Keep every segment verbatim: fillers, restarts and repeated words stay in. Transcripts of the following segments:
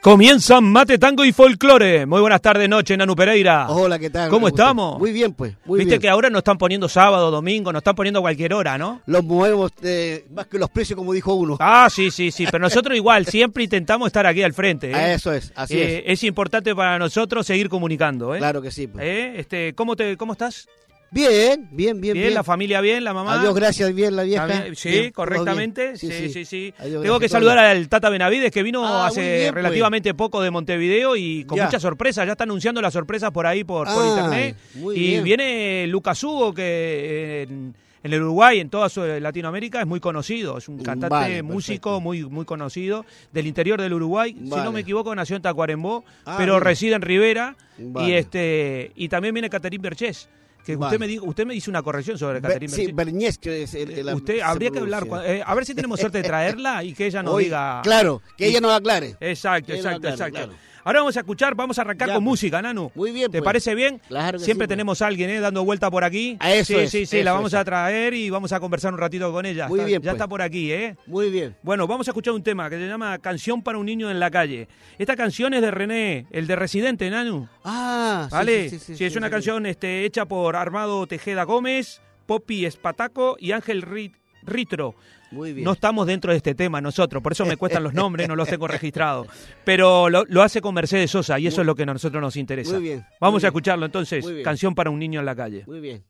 Comienza Mate, Tango y Folclore. Muy buenas tardes, noche, Nanu Pereira. Hola, ¿qué tal? ¿Cómo estamos? Muy bien, pues. Muy Viste bien. que ahora nos están poniendo sábado, domingo, nos están poniendo a cualquier hora, ¿no? Los movemos eh, más que los precios, como dijo uno. Ah, sí, sí, sí. Pero nosotros igual, siempre intentamos estar aquí al frente. ¿eh? Ah, eso es, así Eh, es. Es importante para nosotros seguir comunicando, ¿eh? Claro que sí. Pues. ¿Eh? Este, ¿cómo, te, ¿Cómo estás? Bien, bien, bien, Bien, bien. la familia bien, la mamá. Adiós, gracias, bien, la vieja. También- Sí, Bien, todo correctamente. bien. Sí, sí, sí. sí. Adiós, Tengo que gracias, saludar todo al Tata Benavides, que vino Ah, hace muy bien, pues. relativamente poco de Montevideo y con Ya. muchas sorpresas. Ya está anunciando las sorpresas por ahí, por, por Ah, internet. muy Y bien. viene Lucas Hugo, que eh, en, en el Uruguay, en toda su- Latinoamérica, es muy conocido. Es un cantante, Vale, músico perfecto. muy, muy conocido del interior del Uruguay. Si Vale. no me equivoco, nació en Tacuarembó, Ah, pero bien. reside en Rivera. Vale. Y este y también viene Caterín Berchés. Que Vale. usted me dijo, usted me hizo una corrección sobre Be- Caterín sí, Berchés. Berñez, que es el, el- Usted se habría que hablar, pronuncia. cua- eh, a ver si tenemos suerte de traerla y que ella nos Hoy, diga. Claro, que ella nos aclare. Exacto, Que ella nos exacto, aclare, exacto. claro. Ahora vamos a escuchar, vamos a arrancar Ya, con pues. música, Nanu. Muy bien, ¿Te pues. parece bien? Claro que Siempre sí, pues. tenemos a alguien, ¿eh? Dando vuelta por aquí. Ah, eso sí, es, sí, sí, eso la vamos es. a traer y vamos a conversar un ratito con ella. Muy Está- bien, ya pues. está por aquí, ¿eh? Muy bien. Bueno, vamos a escuchar un tema que se llama Canción para un niño en la calle. Esta canción es de René, el de Residente, Nanu. Ah, sí, ¿Vale? sí, sí, sí, Sí, es sí, una sí. canción este, hecha por Armado Tejeda Gómez, Poppy Espataco y Ángel Rit- Ritro. Muy bien. No estamos dentro de este tema nosotros, por eso me cuestan los nombres, no los tengo registrados. Pero lo, lo hace con Mercedes Sosa y eso Muy- es lo que a nosotros nos interesa. Muy bien, Vamos muy a bien. escucharlo entonces, Muy bien. Canción para un niño en la calle. Muy bien.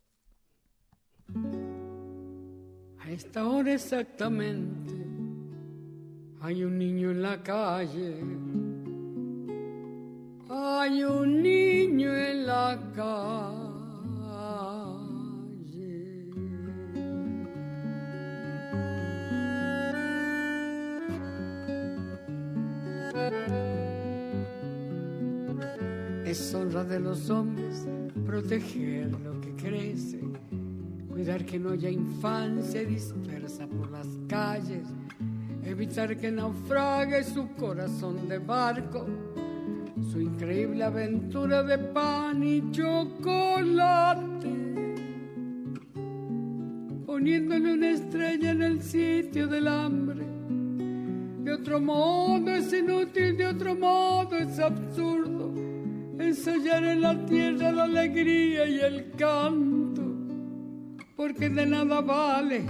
A esta hora exactamente hay un niño en la calle. Hay un niño en la calle. Es honra de los hombres proteger lo que crece, cuidar que no haya infancia dispersa por las calles, evitar que naufrague su corazón de barco, su increíble aventura de pan y chocolate, poniéndole una estrella en el sitio del hambre. De otro modo es inútil, de otro modo es absurdo ensayar en la tierra la alegría y el canto, porque de nada vale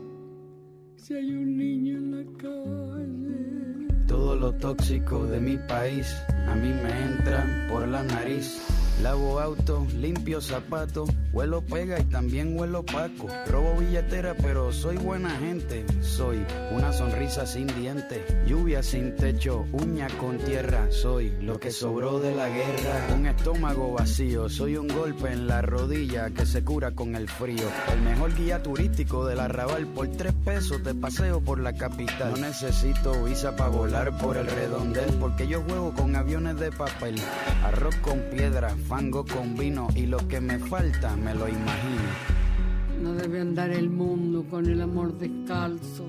si hay un niño en la calle. Todo lo tóxico de mi país a mí me entra por la nariz. Lavo auto, limpio zapatos, huelo pega y también huelo paco. Robo billetera pero soy buena gente. Soy una sonrisa sin dientes, lluvia sin techo, uña con tierra. Soy lo que sobró de la guerra. Un estómago vacío, soy un golpe en la rodilla que se cura con el frío. El mejor guía turístico del Arrabal, por tres pesos te paseo por la capital. No necesito visa para volar por el redondel, porque yo juego con aviones de papel. Arroz con piedra, fango con vino y lo que me falta me lo imagino. No debe andar el mundo con el amor descalzo,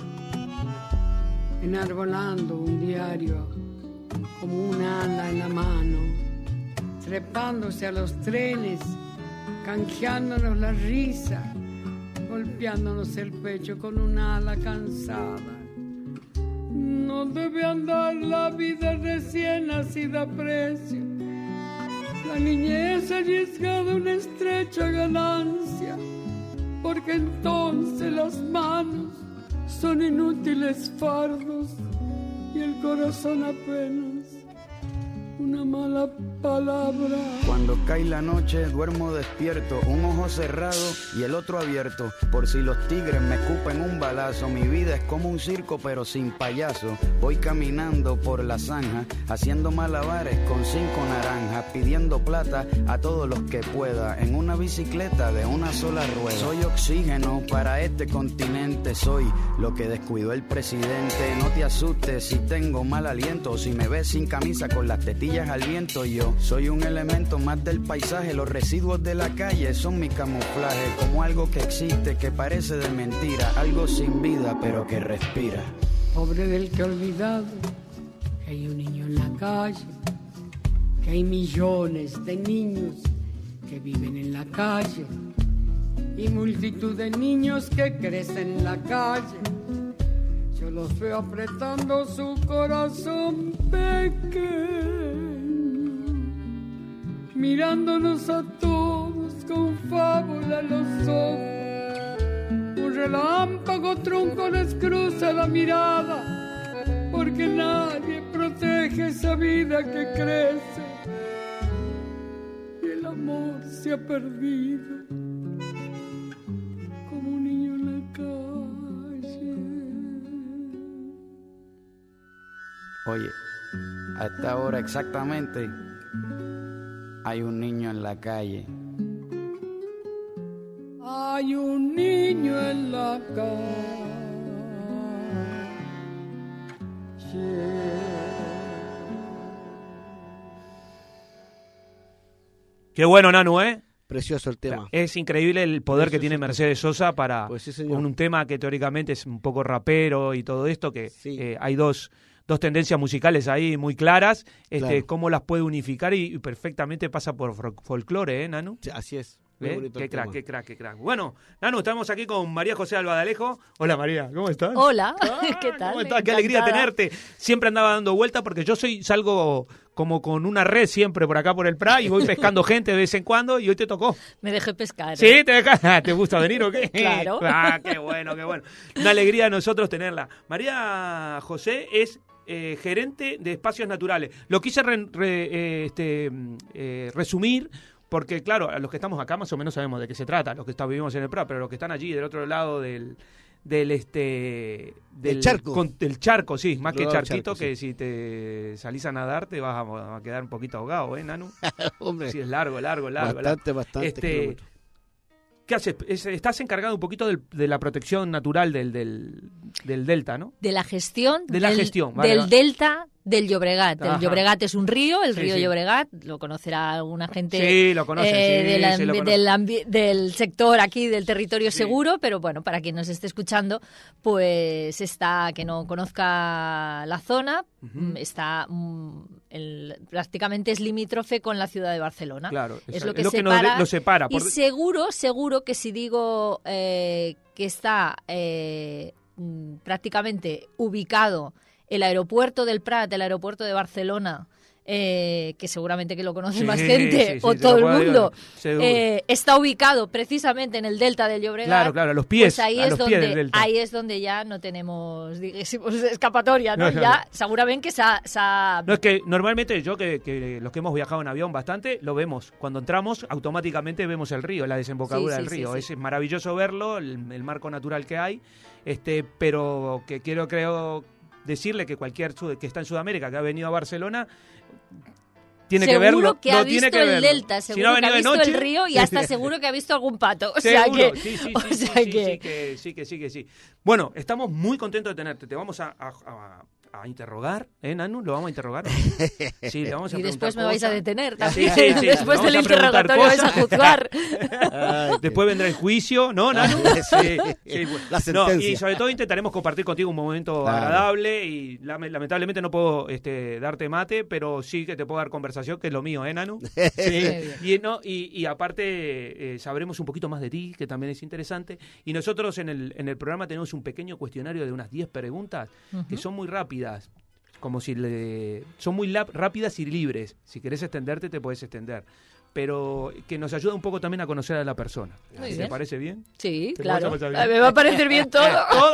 enarbolando un diario como un ala en la mano, trepándose a los trenes, canjeándonos la risa, golpeándonos el pecho con un ala cansada. No debe andar la vida recién nacida a precio. La niñez arriesgada una estrecha ganancia, porque entonces las manos son inútiles fardos y el corazón apenas una mala palabra. Cuando cae la noche duermo despierto, un ojo cerrado y el otro abierto, por si los tigres me escupen un balazo. Mi vida es como un circo pero sin payaso. Voy caminando por la zanja, haciendo malabares con cinco naranjas, pidiendo plata a todos los que pueda, en una bicicleta de una sola rueda. Soy oxígeno para este continente, soy lo que descuidó el presidente. No te asustes si tengo mal aliento, si me ves sin camisa con las tetillas al viento. Yo soy un elemento más del paisaje, los residuos de la calle son mi camuflaje, como algo que existe, que parece de mentira, algo sin vida pero que respira. Pobre del que ha olvidado que hay un niño en la calle, que hay millones de niños que viven en la calle y multitud de niños que crecen en la calle. Yo los veo apretando su corazón pequeño, mirándonos a todos con fábula en los ojos. Un relámpago trunco les cruza la mirada, porque nadie protege esa vida que crece y el amor se ha perdido como un niño en la calle. Oye, a esta hora exactamente hay un niño en la calle. Hay un niño en la calle. Qué bueno, Nanu, ¿eh? Precioso el tema. Es increíble el poder Precioso que tiene Mercedes Sosa para pues sí, con un tema que teóricamente es un poco rapero y todo esto, que sí. eh, hay dos, dos tendencias musicales ahí muy claras, este, claro. cómo las puede unificar y, y perfectamente pasa por folclore, ¿eh, Nanu? Sí, así es. ¿Eh? Qué crack, tema. qué crack, qué crack. Bueno, Nanu, estamos aquí con María José Alba de Alejo. Hola, María, ¿cómo estás? Hola, ah, ¿qué tal? ¿Cómo estás? Qué alegría tenerte. Siempre andaba dando vueltas porque yo soy salgo como con una red siempre por acá por el Prat y voy pescando gente de vez en cuando y hoy te tocó. Me dejé pescar. ¿Sí? ¿eh? ¿Te, deja... ¿Te gusta venir o qué? Claro. Ah, qué bueno, qué bueno. Una alegría a nosotros tenerla. María José es eh, gerente de Espacios Naturales. Lo quise re, re, eh, este, eh, resumir porque, claro, a los que estamos acá más o menos sabemos de qué se trata, los que está, vivimos en el Prat, pero los que están allí del otro lado del... del este del el charco con, del charco, sí, más que charquito, charco, que sí. si te salís a nadar te vas a, a quedar un poquito ahogado, ¿eh, Nanu? Hombre, sí, es largo, largo, largo. bastante, largo. bastante este, kilómetros. ¿Qué haces? Es, estás encargado un poquito del, de la protección natural del, del, del delta, ¿no? De la gestión, de la del, gestión vale, del vale. delta del Llobregat. Ajá. El Llobregat es un río, el sí, río sí. Llobregat, lo conocerá alguna gente sí, lo conocen, eh, sí, del, ambi- sí, lo del, ambi- del sector aquí del territorio sí. seguro, pero bueno, para quien nos esté escuchando, pues está, que no conozca la zona, uh-huh. está mm, el, prácticamente es limítrofe con la ciudad de Barcelona. Claro, es, es lo que lo que separa, nos, lo separa. Por... Y seguro, seguro que si digo eh, que está eh, prácticamente ubicado el aeropuerto del Prat, el aeropuerto de Barcelona, eh, que seguramente que lo conoce sí, más gente, sí, sí, o sí, todo el mundo, eh, está ubicado precisamente en el delta del Llobregat. Claro, claro, a los pies, pues ahí a es los donde, pies del delta. ahí es donde ya no tenemos, digamos, escapatoria, ¿no? No, no, ya no. seguramente que se ha, se ha... No, es que normalmente yo, que, que los que hemos viajado en avión bastante, lo vemos. Cuando entramos, automáticamente vemos el río, la desembocadura Sí, sí, del río. sí, sí. Es maravilloso verlo, el, el marco natural que hay, este, pero que quiero, creo, decirle que cualquier sud- que está en Sudamérica, que ha venido a Barcelona, tiene seguro que verlo. que no, ha tiene visto que el verlo. delta, Si seguro no ha que ha venido de visto noche, el río y hasta seguro que ha visto algún pato. O seguro, sea que, sí, sí, o sí, sea sí, que... sí, que sí, que sí, que sí, que sí. Bueno, estamos muy contentos de tenerte. Te vamos a, a, a, a interrogar, ¿eh, Nanu? ¿Lo vamos a interrogar? Sí, le vamos a Y después me cosas. vais a detener Sí, también. sí, sí, Después vamos del a preguntar interrogatorio vais a cosas. juzgar. Ay, Después vendrá el juicio, ¿no, Nanu? Sí, sí, bueno. La No, sentencia. y sobre todo intentaremos compartir contigo un momento Claro. agradable y lame- lamentablemente no puedo este, darte mate, pero sí que te puedo dar conversación, que es lo mío, ¿eh, Nanu? Sí. Y, no, y, y aparte eh, sabremos un poquito más de ti, que también es interesante. Y nosotros en el, en el programa tenemos un pequeño cuestionario de unas diez preguntas Uh-huh. que son muy rápidas. Como si le, son muy lap- rápidas y libres. Si querés extenderte, te puedes extender. Pero que nos ayuda un poco también a conocer a la persona. Muy ¿Te bien. parece bien? Sí, ¿Te claro. parece bien? Me va a parecer bien todo.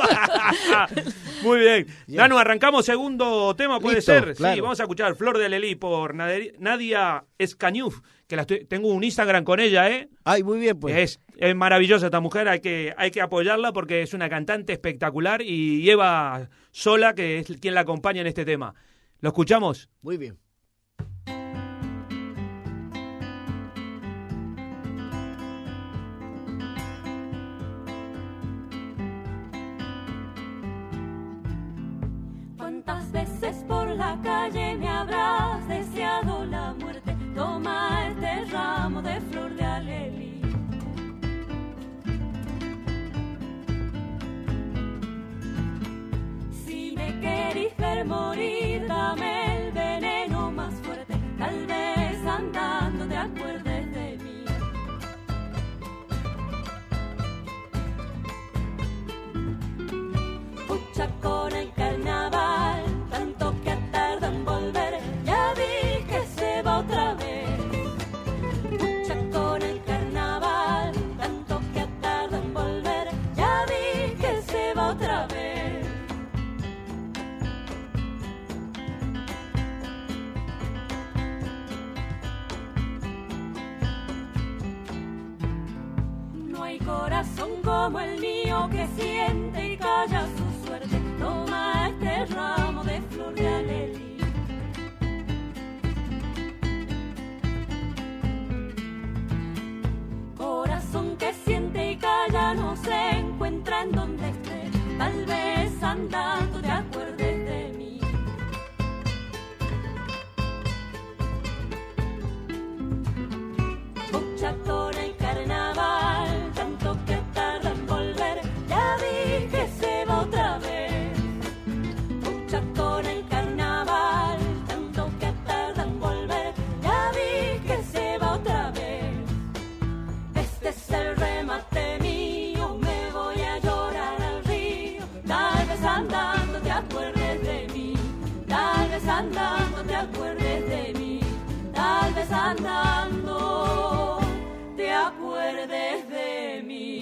Muy bien. Ya. Nanu, arrancamos segundo tema, ¿puede Listo, ser? claro. Sí, vamos a escuchar Flor de Lelí por Nader- Nadia Escañuf, que la estoy- tengo un Instagram con ella, ¿eh? Ay, muy bien, pues. Es, es maravillosa esta mujer, hay que, hay que apoyarla porque es una cantante espectacular y Eva Sola, que es quien la acompaña en este tema. ¿Lo escuchamos? Muy bien. ¿Cuántas veces por la calle me habrás deseado la muerte? Toma este ramo de flor de alelí. Si me querís ver morir, dame el veneno más fuerte. Tal vez andando te acuerdes de mí. Pucha con el hay corazón como el mío que siente y calla su suerte. Toma este ramo de flor de alelí. Corazón que siente y calla no se encuentra en donde esté. Tal vez andando te acuerdes de mí. Mucha con el carnaval, tanto que tarda en volver. Ya vi que se va otra vez. Mucha con el carnaval, tanto que tarda en volver. Ya vi que se va otra vez. Este es el remate mío, me voy a llorar al río. Tal vez andando te acuerdes de mí. Tal vez andando te acuerdes de mí. Tal vez andando te acuerdes de mí.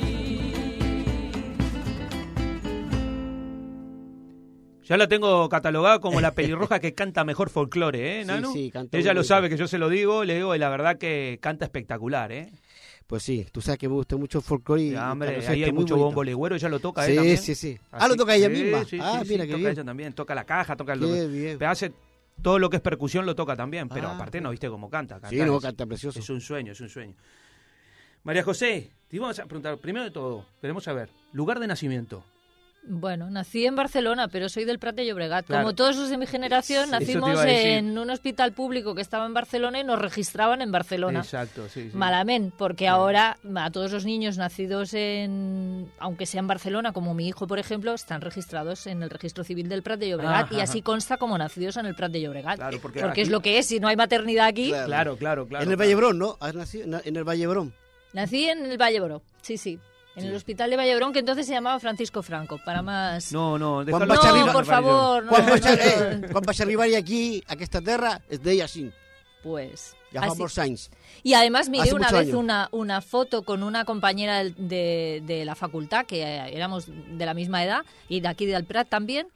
Ya la tengo catalogada como la pelirroja que canta mejor folclore, ¿eh, Sí, Nanu? sí, canta Ella muy lo bien. sabe, que yo se lo digo, le digo, y la verdad que canta espectacular, ¿eh? Pues sí, tú sabes que me gusta mucho el folclore y Ya, hombre, entonces ahí está hay muy mucho bonito. bombo legüero, ella lo toca, ¿eh? Sí, También. sí, sí. Ah, Así- lo toca ella sí, misma. sí, Ah, sí, mira sí, qué toca bien. ella también, toca la caja, toca el... Qué bien. Pero hace todo lo que es percusión lo toca también, pero Ah, aparte no viste cómo canta. Sí, cantar no, es- canta precioso. Es un sueño, es un sueño. María José, te íbamos a preguntar, primero de todo, queremos saber, lugar de nacimiento. Bueno, nací en Barcelona, pero soy del Prat de Llobregat. Claro. Como todos los de mi generación, Eso te nacimos iba a decir. en un hospital público que estaba en Barcelona y nos registraban en Barcelona. Exacto, sí, sí. Malamente, porque ahora a todos los niños nacidos en, aunque sea en Barcelona, como mi hijo, por ejemplo, están registrados en el registro civil del Prat de Llobregat Ajá, y así ajá. consta como nacidos en el Prat de Llobregat. Claro, porque porque aquí- es lo que es, si no hay maternidad aquí. Claro. Claro, claro, claro. En el claro. Vallebrón, ¿no? ¿Has nacido en- en el Vallebrón? Nací en el Vallebrón, sí, sí. En el hospital de Vallebrón, que entonces se llamaba Francisco Franco, para más... No, no, Quan déjalo vaig así, No, arribar- por Mario. favor, no, Quan no, vaig, no, eh, no. quan vaig arribar aquí, a aquesta terra, es deia així. Pues... Ja fa así. molts anys. Y además miré Hace una mucho vez año. una, una foto con una compañera del- de, de la facultad, que eh, éramos de la misma edad, y de aquí del Prat también,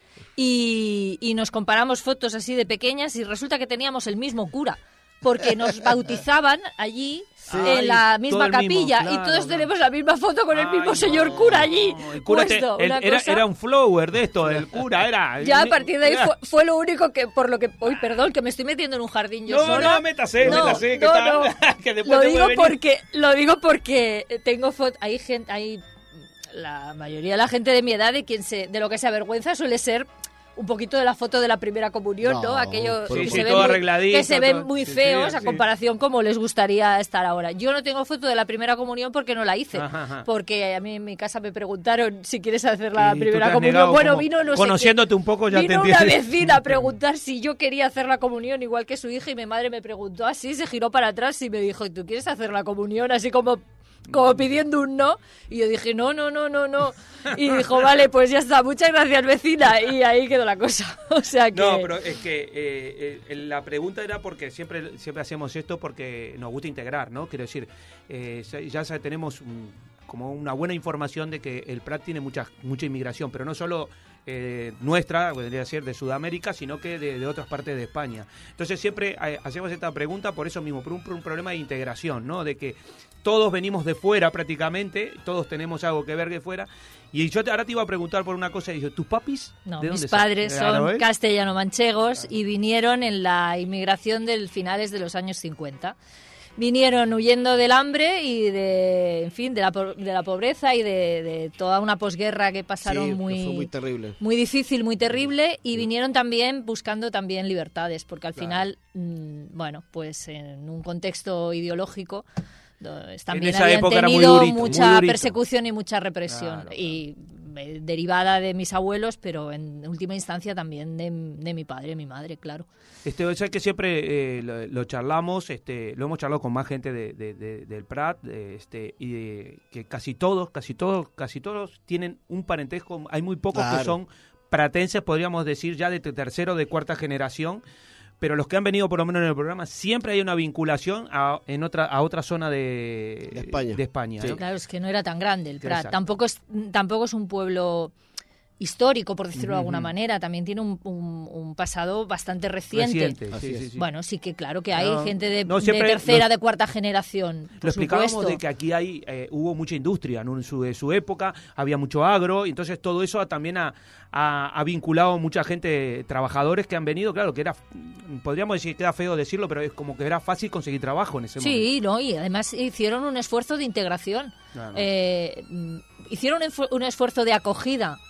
y, y nos comparamos fotos así de pequeñas y resulta que teníamos el mismo cura, porque nos bautizaban allí Ay, en la todo misma el mismo, capilla claro, y todos claro. tenemos la misma foto con el Ay, mismo no. señor cura allí. El cura te- puesto, el- una era, cosa- era un flower de esto, el cura, era... Ya a partir de ahí era- fue, fue lo único que, por lo que, uy, perdón, que me estoy metiendo en un jardín yo No, sola. no, métase, No, métase, que no, tal, no. que después Lo te digo puede venir. porque, lo digo porque tengo fotos, hay gente, hay la mayoría de la gente de mi edad de quien se, de lo que se avergüenza suele ser un poquito de la foto de la primera comunión, ¿no? No, Aquello por que Sí, se sí, ven todo muy, arregladito, que se ven todo. muy Sí, feos sí, a sí. comparación como les gustaría estar ahora. Yo no tengo foto de la primera comunión porque no la hice, Ajá, ajá. porque a mí en mi casa me preguntaron si quieres hacer la Y tú te primera has comunión. negado, Bueno, como vino no sé conociéndote qué- un poco ya te vino una entiendes. vecina a preguntar si yo quería hacer la comunión igual que su hija y mi madre me preguntó así, se giró para atrás y me dijo, ¿y tú quieres hacer la comunión? Así como como pidiendo un no, y yo dije, no, no, no, no, no, y dijo, vale, pues ya está, muchas gracias, vecina, y ahí quedó la cosa, o sea que... No, pero es que eh, eh, la pregunta era porque siempre siempre hacemos esto porque nos gusta integrar, ¿no? Quiero decir, eh, ya ya tenemos un- como una buena información de que el Prat tiene mucha mucha inmigración, pero no solo eh, nuestra, podría decir, de Sudamérica, sino que de, de otras partes de España. Entonces siempre eh, hacemos esta pregunta por eso mismo, por un, por un problema de integración, ¿no? De que todos venimos de fuera prácticamente, todos tenemos algo que ver de fuera. Y yo te, ahora te iba a preguntar por una cosa, y dije, ¿tus papis? No, ¿de mis dónde son? padres Claro, son ¿eh? castellano-manchegos y vinieron en la inmigración del finales de los años cincuenta. Vinieron huyendo del hambre y de, en fin, de la, po- de la pobreza y de, de toda una posguerra que pasaron Sí, que muy, fue muy terrible. muy difícil, muy terrible, y vinieron también buscando también libertades, porque al Claro. final, mm, bueno, pues en un contexto ideológico do- también esa habían época era muy tenido durito, muy mucha durito. persecución y mucha represión, Claro, y eh, derivada de mis abuelos, pero en última instancia también de, de mi padre y mi madre, claro. Este, o sea que siempre eh, lo, lo charlamos, este, lo hemos charlado con más gente de, de- de- del Prat, de, este, y de- que casi todos, casi todos, casi todos tienen un parentesco. Hay muy pocos que Claro. son pratenses, podríamos decir ya de tercera o de cuarta generación, pero los que han venido por lo menos en el programa siempre hay una vinculación a, en otra a otra zona de, De España. de España, Sí. ¿no? Claro, es que no era tan grande el Prat. Exacto. Tampoco es, tampoco es un pueblo histórico, por decirlo de alguna Ujú. manera, también tiene un, un, un pasado bastante reciente. Reciente, Así sí, es. sí, sí. Bueno, sí que claro que hay No, gente de, no, de siempre tercera, lo- de cuarta generación, por Lo explicábamos supuesto. de que aquí hay eh, hubo mucha industria, ¿no? En su, en su época había mucho agro, y entonces todo eso también ha, ha, ha vinculado mucha gente, trabajadores que han venido, claro, que era, podríamos decir, queda feo decirlo, pero es como que era fácil conseguir trabajo en ese momento. Sí, no, y además hicieron un esfuerzo de integración. Claro. Eh, mm, hicieron un, esfu- un esfuerzo de acogida.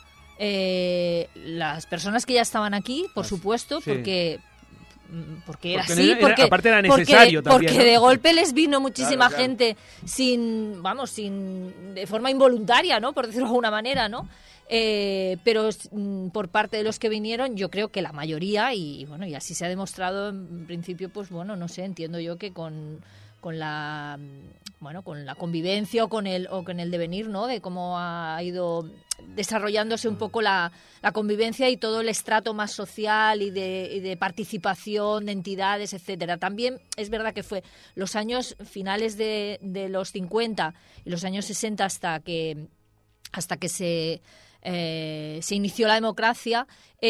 Eh, las personas que ya estaban aquí, por Así- supuesto, sí. porque mm, porque era Porque así, era- porque, aparte era porque- necesario también, porque ¿no? de golpe les vino muchísima Claro, claro. gente sin, vamos, sin de forma involuntaria, ¿no? Por decirlo de alguna manera, ¿no? Eh, pero mm, por parte de los que vinieron, yo creo que la mayoría, y bueno, y así se ha demostrado en principio, pues bueno, no sé, entiendo yo que con, con la mm, bueno, con la convivencia o con el o con el devenir, ¿no? De cómo ha ido desarrollándose un poco la, la convivencia y todo el estrato más social y de, y de participación de entidades, etcétera. También es verdad que fue los años finales de, de los cincuenta y los años sesenta hasta que hasta que se eh, se inició la democracia.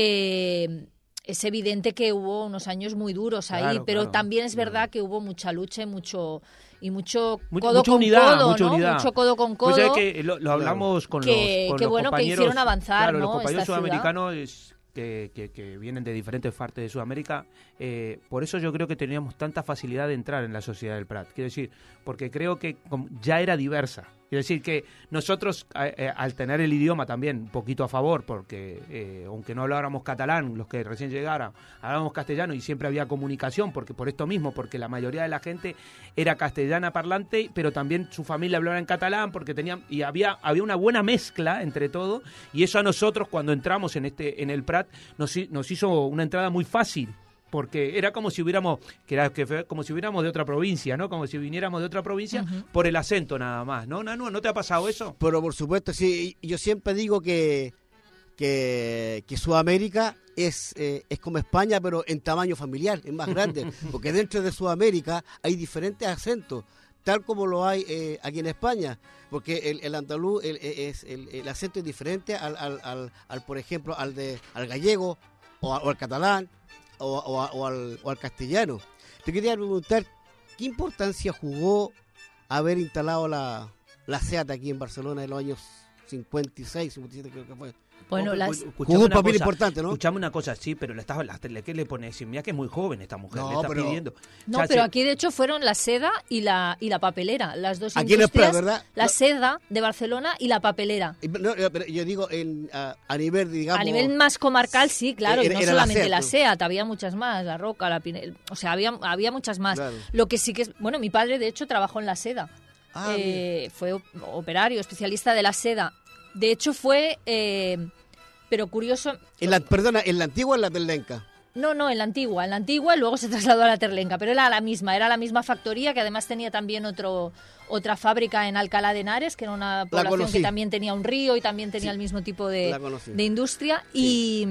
eh, Es evidente que hubo unos años muy duros ahí, Claro, pero claro. también es verdad que hubo mucha lucha y mucho y mucho Mu- codo mucha con unidad, codo, mucha ¿no? unidad. Mucho codo con Pues codo. es que lo, lo hablamos con que- los, con que los bueno que compañeros, hicieron avanzar, claro, los ¿no? compañeros esta ciudad. sudamericanos que, que, que vienen de diferentes partes de Sudamérica. Eh, por eso yo creo que teníamos tanta facilidad de entrar en la sociedad del Prat. Quiero decir, porque creo que com- ya era diversa. Quiero decir que nosotros, eh, eh, al tener el idioma también un poquito a favor, porque eh, aunque no habláramos catalán, los que recién llegaron, hablábamos castellano y siempre había comunicación, porque por esto mismo, porque la mayoría de la gente era castellana parlante, pero también su familia hablaba en catalán, porque tenían, y había, había una buena mezcla entre todo, y eso a nosotros cuando entramos en este, en el Prat, nos, hi- nos hizo una entrada muy fácil. Porque era como si hubiéramos, que era que fue como si hubiéramos de otra provincia, ¿no? Como si viniéramos de otra provincia Ujú. por el acento nada más, ¿no? Nanu, ¿no te ha pasado eso? Pero por supuesto, sí. y Yo siempre digo que, que, que Sudamérica es, eh, es como España, pero en tamaño familiar, es más grande. Porque dentro de Sudamérica hay diferentes acentos, tal como lo hay eh, aquí en España. Porque el, el andaluz, el, es, el, el acento es diferente al, al, al, al, por ejemplo, al, de, al gallego o, a- o al catalán o, o, a- o al, o al castellano. Te quería preguntar, ¿qué importancia jugó haber instalado la, la SEAT aquí en Barcelona en los años cincuenta y seis, cincuenta y siete creo que fue? Bueno, Oh, las, escuchame Jugó un una papel cosa, importante, ¿no? Escuchame una cosa, sí, pero le estás, la- le- ¿qué le pones? Mira que es muy joven esta mujer, No, le está pero- pidiendo. no, O sea, pero se- aquí de hecho fueron la seda y la y la papelera, las dos Aquí en el industrias, Prat, ¿verdad? la No. seda de Barcelona y la papelera. Y- no, eh, pero yo digo en, a, a nivel, digamos... A nivel más comarcal, sí, claro, y Era- no era la solamente SEAT, la ¿no? SEAT, había muchas más, la Roca, la Pinel, o sea, había, había muchas más. Claro. Lo que sí que es, bueno, mi padre de hecho trabajó en la seda, Ah, Eh, fue op- operario, especialista de la seda. De hecho fue, eh, pero curioso, en la, perdona, en la antigua o en la Terlenca. no, no, en la antigua, en la antigua y luego se trasladó a la Terlenca, pero era la misma, era la misma factoría que además tenía también otro otra fábrica en Alcalá de Henares, que era una población conocí. que también tenía un río y también tenía Sí, el mismo tipo de, la conocí. de industria y,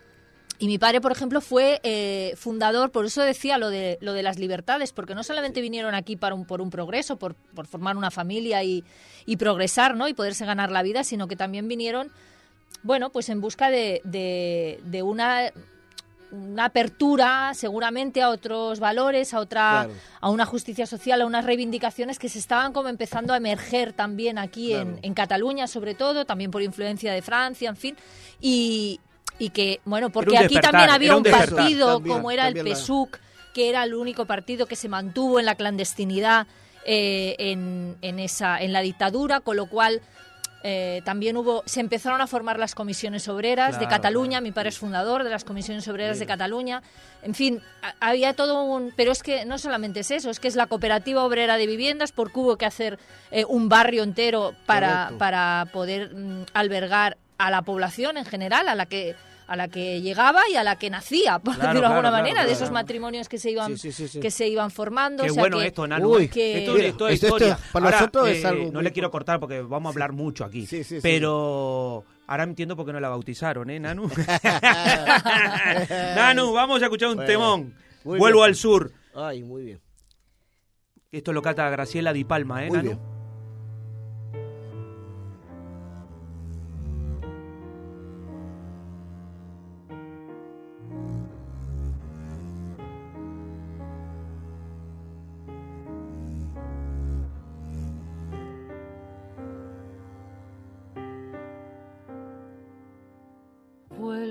y mi padre, por ejemplo, fue eh, fundador, por eso decía lo de lo de las libertades, porque no solamente vinieron aquí para un, por un progreso, por, por formar una familia y, y progresar, ¿no? Y poderse ganar la vida, sino que también vinieron, bueno, pues en busca de, de, de una, una apertura seguramente a otros valores, a otra, Claro. a una justicia social, a unas reivindicaciones que se estaban como empezando a emerger también aquí Claro. en, en Cataluña, sobre todo, también por influencia de Francia, en fin, y, y que, bueno, porque un aquí despertar, también era había un un despertar. partido También, como era el también la- PSUC, que era el único partido que se mantuvo en la clandestinidad eh, en, en, esa, en la dictadura, con lo cual eh, también hubo, se empezaron a formar las comisiones obreras de Claro, Cataluña, claro, mi padre es fundador de las comisiones obreras de Bien. Cataluña, en fin, a- había todo un, pero es que no solamente es eso, es que es la cooperativa obrera de viviendas, porque hubo que hacer eh, un barrio entero para, Correcto. para poder mm, albergar a la población en general, a la que a la que llegaba y a la que nacía, por Claro, decirlo de alguna claro, manera, claro, de esos claro. matrimonios que se iban Sí, sí, sí, sí. que se iban formando. Qué o sea bueno que- esto, Nanu. Uy, que- esto, mira, esto es esto- esto historia. para Ahora, nosotros eh, es algo no muy- le quiero cortar porque vamos a hablar mucho aquí. Sí, sí, sí. pero ahora entiendo por qué no la bautizaron, ¿eh, Nanu? Nanu, vamos a escuchar un Bueno, temón. muy Vuelvo bien. al sur. Ay, muy bien. Esto lo canta Graciela Di Palma, ¿eh, Muy Nanu? bien.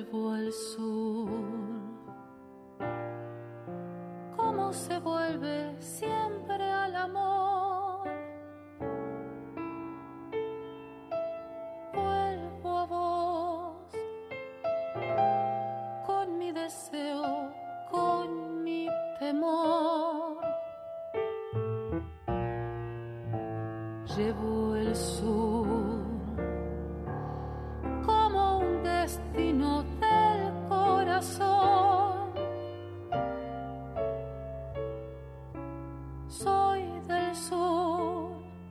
Vuelvo al sur, cómo se vuelve siempre al amor. Vuelvo a vos, con mi deseo, con mi temor. Llevo el sur como un destino del corazón. Soy del sur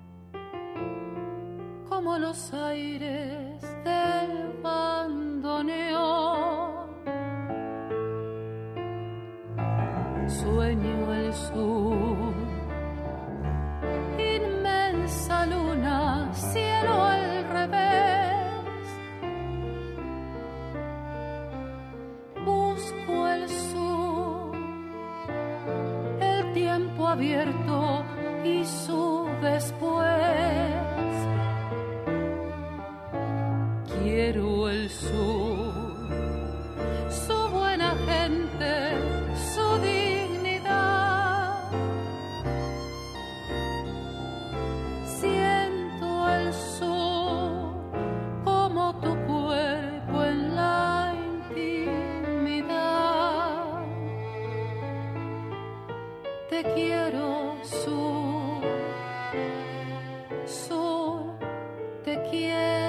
como los aires del bandoneón. Sueño el sur, inmensa luna, cielo al revés. Busco el sur, el tiempo abierto y su después. Quiero el sur, su buena gente, su dignidad. Siento el sur como tu cuerpo en la intimidad. Te quiero sur, sur, te quiero.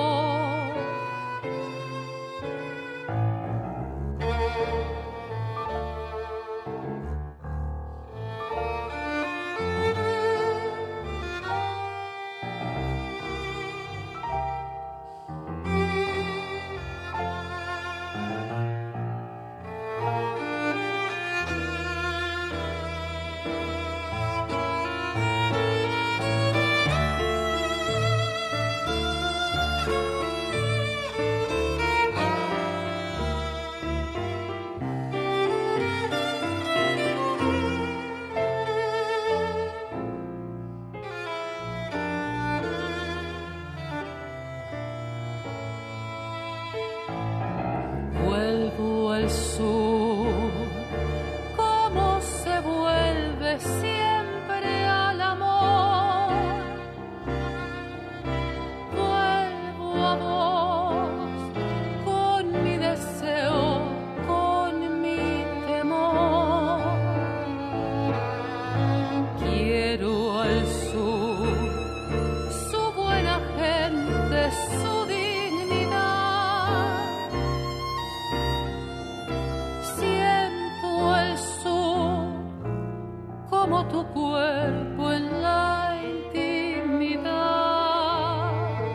Vuelvo al sur, cómo se vuelve siempre al amor. Vuelvo a vos, con mi deseo, con mi temor. Quiero al sur, su buena gente, su dignidad. Como tu cuerpo en la intimidad.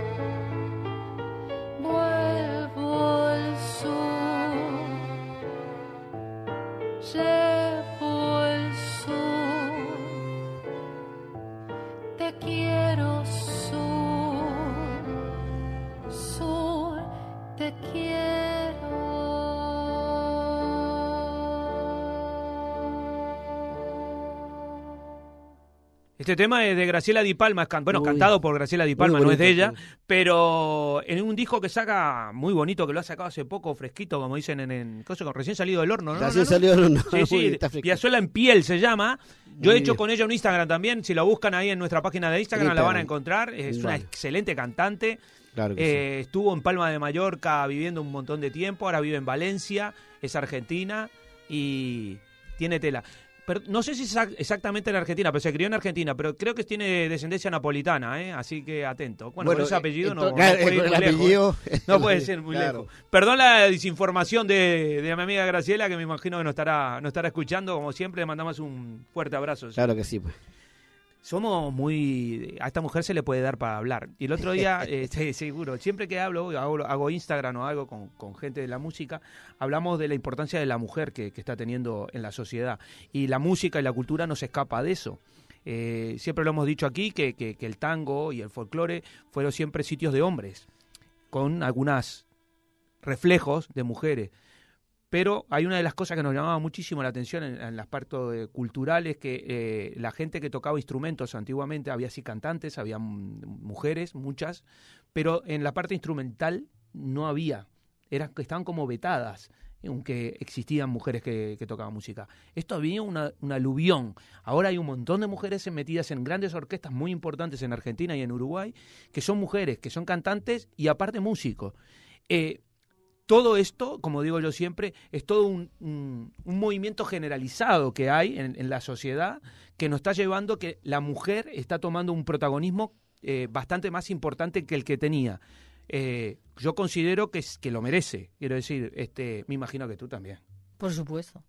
Vuelvo al sur, llevo el sur. Te quiero sur, sur, te quiero. Este tema es de Graciela Di Palma, es can- bueno, Uy. cantado por Graciela Di Palma, Muy no es de bonito, ella, sí. pero en un disco que saca muy bonito, que lo ha sacado hace poco, fresquito, como dicen en, en cosa, con recién salido del horno, ¿no? Recién ¿No? salió el horno. Sí, Muy sí, bien, está fresquito. Piazzolla en piel se llama. Yo he Muy hecho bien. con ella un Instagram también, si lo buscan ahí en nuestra página de Instagram, En la van a Instagram. encontrar, es una Vale. excelente cantante. Claro que Eh, estuvo en Palma de Mallorca viviendo un montón de tiempo, ahora vive en Valencia, es argentina y tiene tela. Pero no sé si es exac- exactamente en Argentina, pero se crió en Argentina, pero creo que tiene descendencia napolitana, ¿eh? Así que atento. Bueno, con ese apellido no, no entonces, puede ir claro, muy el lejos, apellido, ¿eh? No puede ser muy claro. lejos. Perdón la desinformación de, de mi amiga Graciela, que me imagino que nos estará, nos estará escuchando. Como siempre, le mandamos un fuerte abrazo. Claro que sí, pues. Somos muy... A esta mujer se le puede dar para hablar. Y el otro día, eh, sí, seguro, siempre que hablo, hago, hago Instagram o algo con, con gente de la música, hablamos de la importancia de la mujer que, que está teniendo en la sociedad. Y la música y la cultura no se escapa de eso. Eh, siempre lo hemos dicho aquí, que, que, que el tango y el folclore fueron siempre sitios de hombres, con algunos reflejos de mujeres. Pero hay una de las cosas que nos llamaba muchísimo la atención en, en las partes eh, culturales, que eh, la gente que tocaba instrumentos antiguamente, había sí cantantes, había m- mujeres, muchas, pero en la parte instrumental no había eran, estaban como vetadas, aunque existían mujeres que, que tocaban música. Esto había una, un aluvión. Ahora hay un montón de mujeres metidas en grandes orquestas muy importantes en Argentina y en Uruguay, que son mujeres, que son cantantes y aparte músicos. Eh, todo esto, como digo yo siempre, es todo un, un, un movimiento generalizado que hay en, en la sociedad que nos está llevando a que la mujer está tomando un protagonismo eh, bastante más importante que el que tenía. Eh, yo considero que, que lo merece, quiero decir, este, me imagino que tú también. Por supuesto.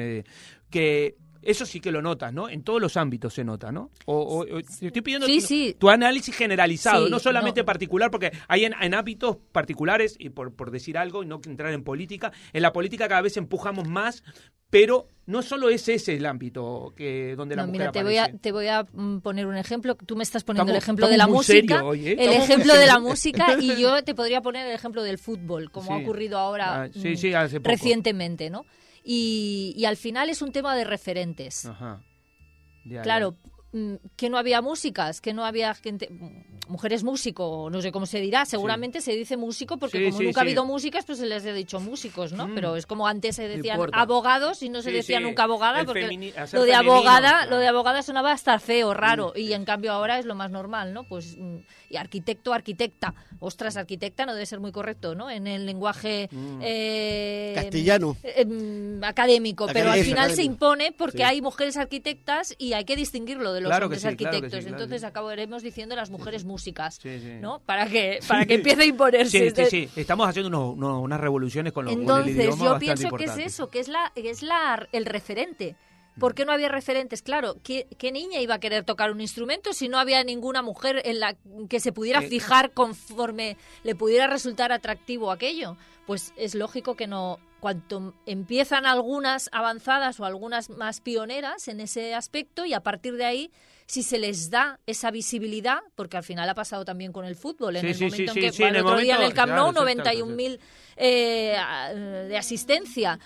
Que eso sí que lo notas, ¿no? En todos los ámbitos se nota, ¿no? O, o, o te estoy pidiendo sí, tu, sí. tu análisis generalizado, Sí, no solamente no. particular, porque hay en, en ámbitos particulares, y por, por decir algo, y no entrar en política, en la política cada vez empujamos más, pero no solo es ese el ámbito que donde la No, mujer mira, te aparece. voy, a, te voy a mm, poner un ejemplo. Tú me estás poniendo Estamos- el ejemplo de la estamos muy música, serios hoy, ¿eh? el Estamos muy ejemplo de la serios. música, y yo te podría poner el ejemplo del fútbol, como ha Sí. ocurrido ahora Ah, sí, mm, sí, hace poco. recientemente, ¿no? Y, y al final es un tema de referentes. Ajá. Ya, Claro, mm, que no había músicas, que no había gente, mm, mujeres músico, no sé cómo se dirá, seguramente se dice músico porque Sí, como sí, nunca ha sí. habido músicas, pues se les ha dicho músicos, ¿no? Mm. Pero es como antes se decían importa. abogados y no se Sí, decía sí, nunca abogada el porque femini- hacer lo de femenino, abogada, claro. lo de abogada sonaba hasta feo, raro, Mm, y sí. en cambio ahora es lo más normal, ¿no? Pues mm, y arquitecto, arquitecta, ostras, arquitecta no debe ser muy correcto, ¿no? En el lenguaje Mm. eh, Castellano. eh, mm, académico, pero al Académico, final se académico. impone porque Sí. hay mujeres arquitectas y hay que distinguirlo de los Claro que hombres sí, claro que arquitectos. sí, claro Entonces que sí. acabaremos diciendo las mujeres músicas, Sí, sí. ¿no? Para que para que empiece a imponerse. Sí, sí, sí. Estamos haciendo unos- unos- unas revoluciones con, lo, con el Entonces idioma yo bastante pienso que es importantes. eso, que es la que es la el referente. ¿Por qué no había referentes? Claro, ¿qué, qué niña iba a querer tocar un instrumento si no había ninguna mujer en la que se pudiera Eh, fijar conforme le pudiera resultar atractivo aquello? Pues es lógico que no. Cuanto empiezan algunas avanzadas o algunas más pioneras en ese aspecto y a partir de ahí, si se les da esa visibilidad, porque al final ha pasado también con el fútbol, en Sí, el sí, momento sí, en que sí, bueno, en el el otro día en momento, el Camp claro, Nou, sí, noventa y un exacto, mil eh, a- de asistencia,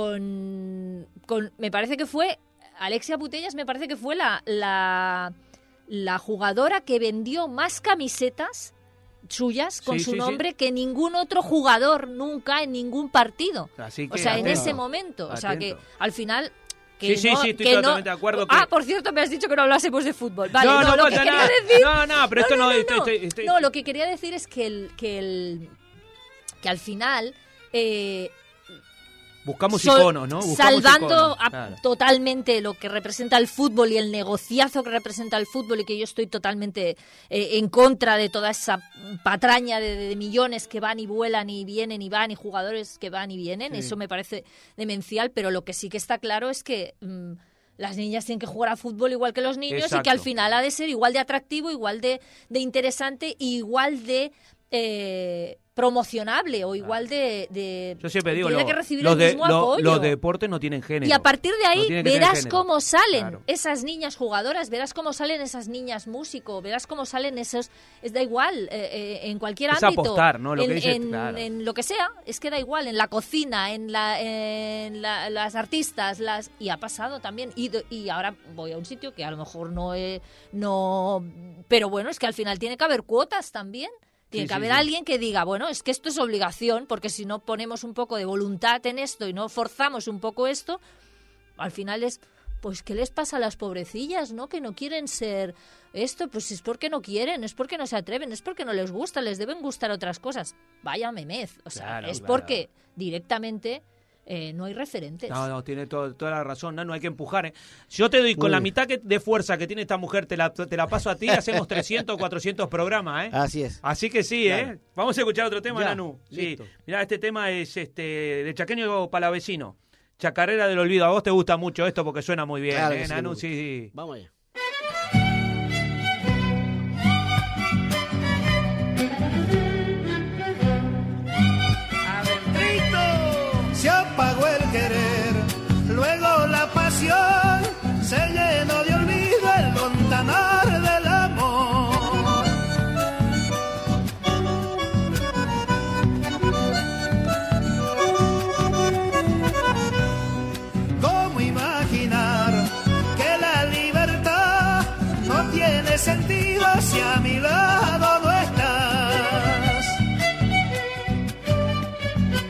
con, con me parece que fue Alexia Putellas, me parece que fue la, la, la jugadora que vendió más camisetas suyas con Sí, su sí, sí. nombre que ningún otro jugador nunca en ningún partido. Así O que sea, en atento. ese momento. O sea, que Atento. al final... Que Sí, sí, no, sí, estoy que no- totalmente de acuerdo que- Ah, por cierto, me has dicho que no hablásemos de fútbol. Vale, no, no, no, lo que pasa quería nada. decir... No, no, pero esto no, no, estoy- no. estoy- estoy- No, lo que quería decir es que el que el que al final eh, buscamos sol- iconos, ¿no? Buscamos salvando iconos, a- claro. totalmente lo que representa el fútbol y el negociazo que representa el fútbol y que yo estoy totalmente eh, en contra de toda esa patraña de, de millones que van y vuelan y vienen y van y jugadores que van y vienen, Sí. eso me parece demencial, pero lo que sí que está claro es que mm, las niñas tienen que jugar a fútbol igual que los niños y que Exacto. al final ha de ser igual de atractivo, igual de, de interesante y igual de eh, promocionable o igual de, de Yo siempre digo, tiene lo- que recibir los, el de- mismo lo- apoyo. los deportes no tienen género. Y a partir de No ahí tienen que tener verás género. cómo salen Claro. esas niñas jugadoras, verás cómo salen esas niñas músicos, verás cómo salen esos... Es da igual, eh, eh, en cualquier Es ámbito. apostar, ¿no? Lo que en, dices, en- claro. en lo que sea, es que da igual, en la cocina, en, la, en la- las artistas, las y ha pasado también. Y, do- y ahora voy a un sitio que a lo mejor no... he- no pero bueno, es que al final tiene que haber cuotas también. Tiene Sí, que sí, haber sí. alguien que diga, bueno, es que esto es obligación, porque si no ponemos un poco de voluntad en esto y no forzamos un poco esto, al final es, pues, ¿qué les pasa a las pobrecillas, no? Que no quieren ser esto, pues es porque no quieren, es porque no se atreven, es porque no les gusta, les deben gustar otras cosas. Vaya memez, o sea, Claro, es claro. porque directamente eh, no hay referentes. No, no, tiene todo- toda la razón, no, no hay que empujar. ¿eh? Yo te doy con Muy la bien. mitad que- de fuerza que tiene esta mujer, te la, te la paso a ti, hacemos trescientos o cuatrocientos programas, ¿eh? Así es. Así que sí, Claro. ¿eh? Vamos a escuchar otro tema, Ya, Nanu. Sí. listo. Mirá, este tema es este de Chaqueño Palavecino. Chacarera del Olvido. A vos te gusta mucho esto porque suena muy bien, Claro ¿eh, que sí, Nanu? me Sí, sí. Vamos allá. Se apagó el querer, luego la pasión, se llenó de olvido el montanar del amor. ¿Cómo imaginar que la libertad no tiene sentido si a mi lado no estás?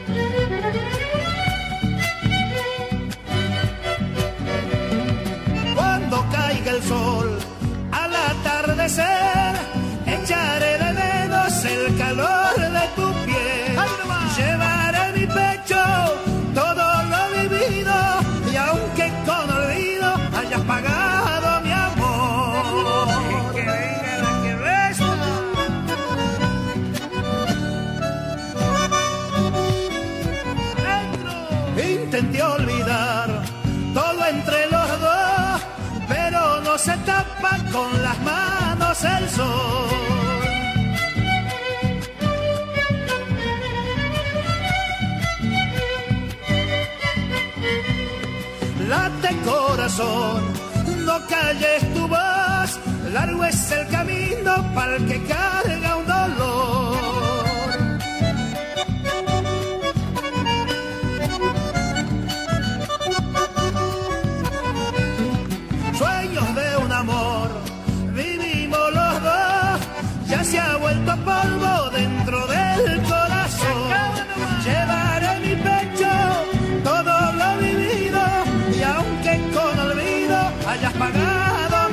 sol. Late corazón, no calles tu voz, largo es el camino para el que carga un dolor. Sueños de un amor, vivimos los dos, ya se ha vuelto polvo dentro del corazón. Llevaré en mi pecho todo lo vivido, y aunque con olvido hayas pagado mi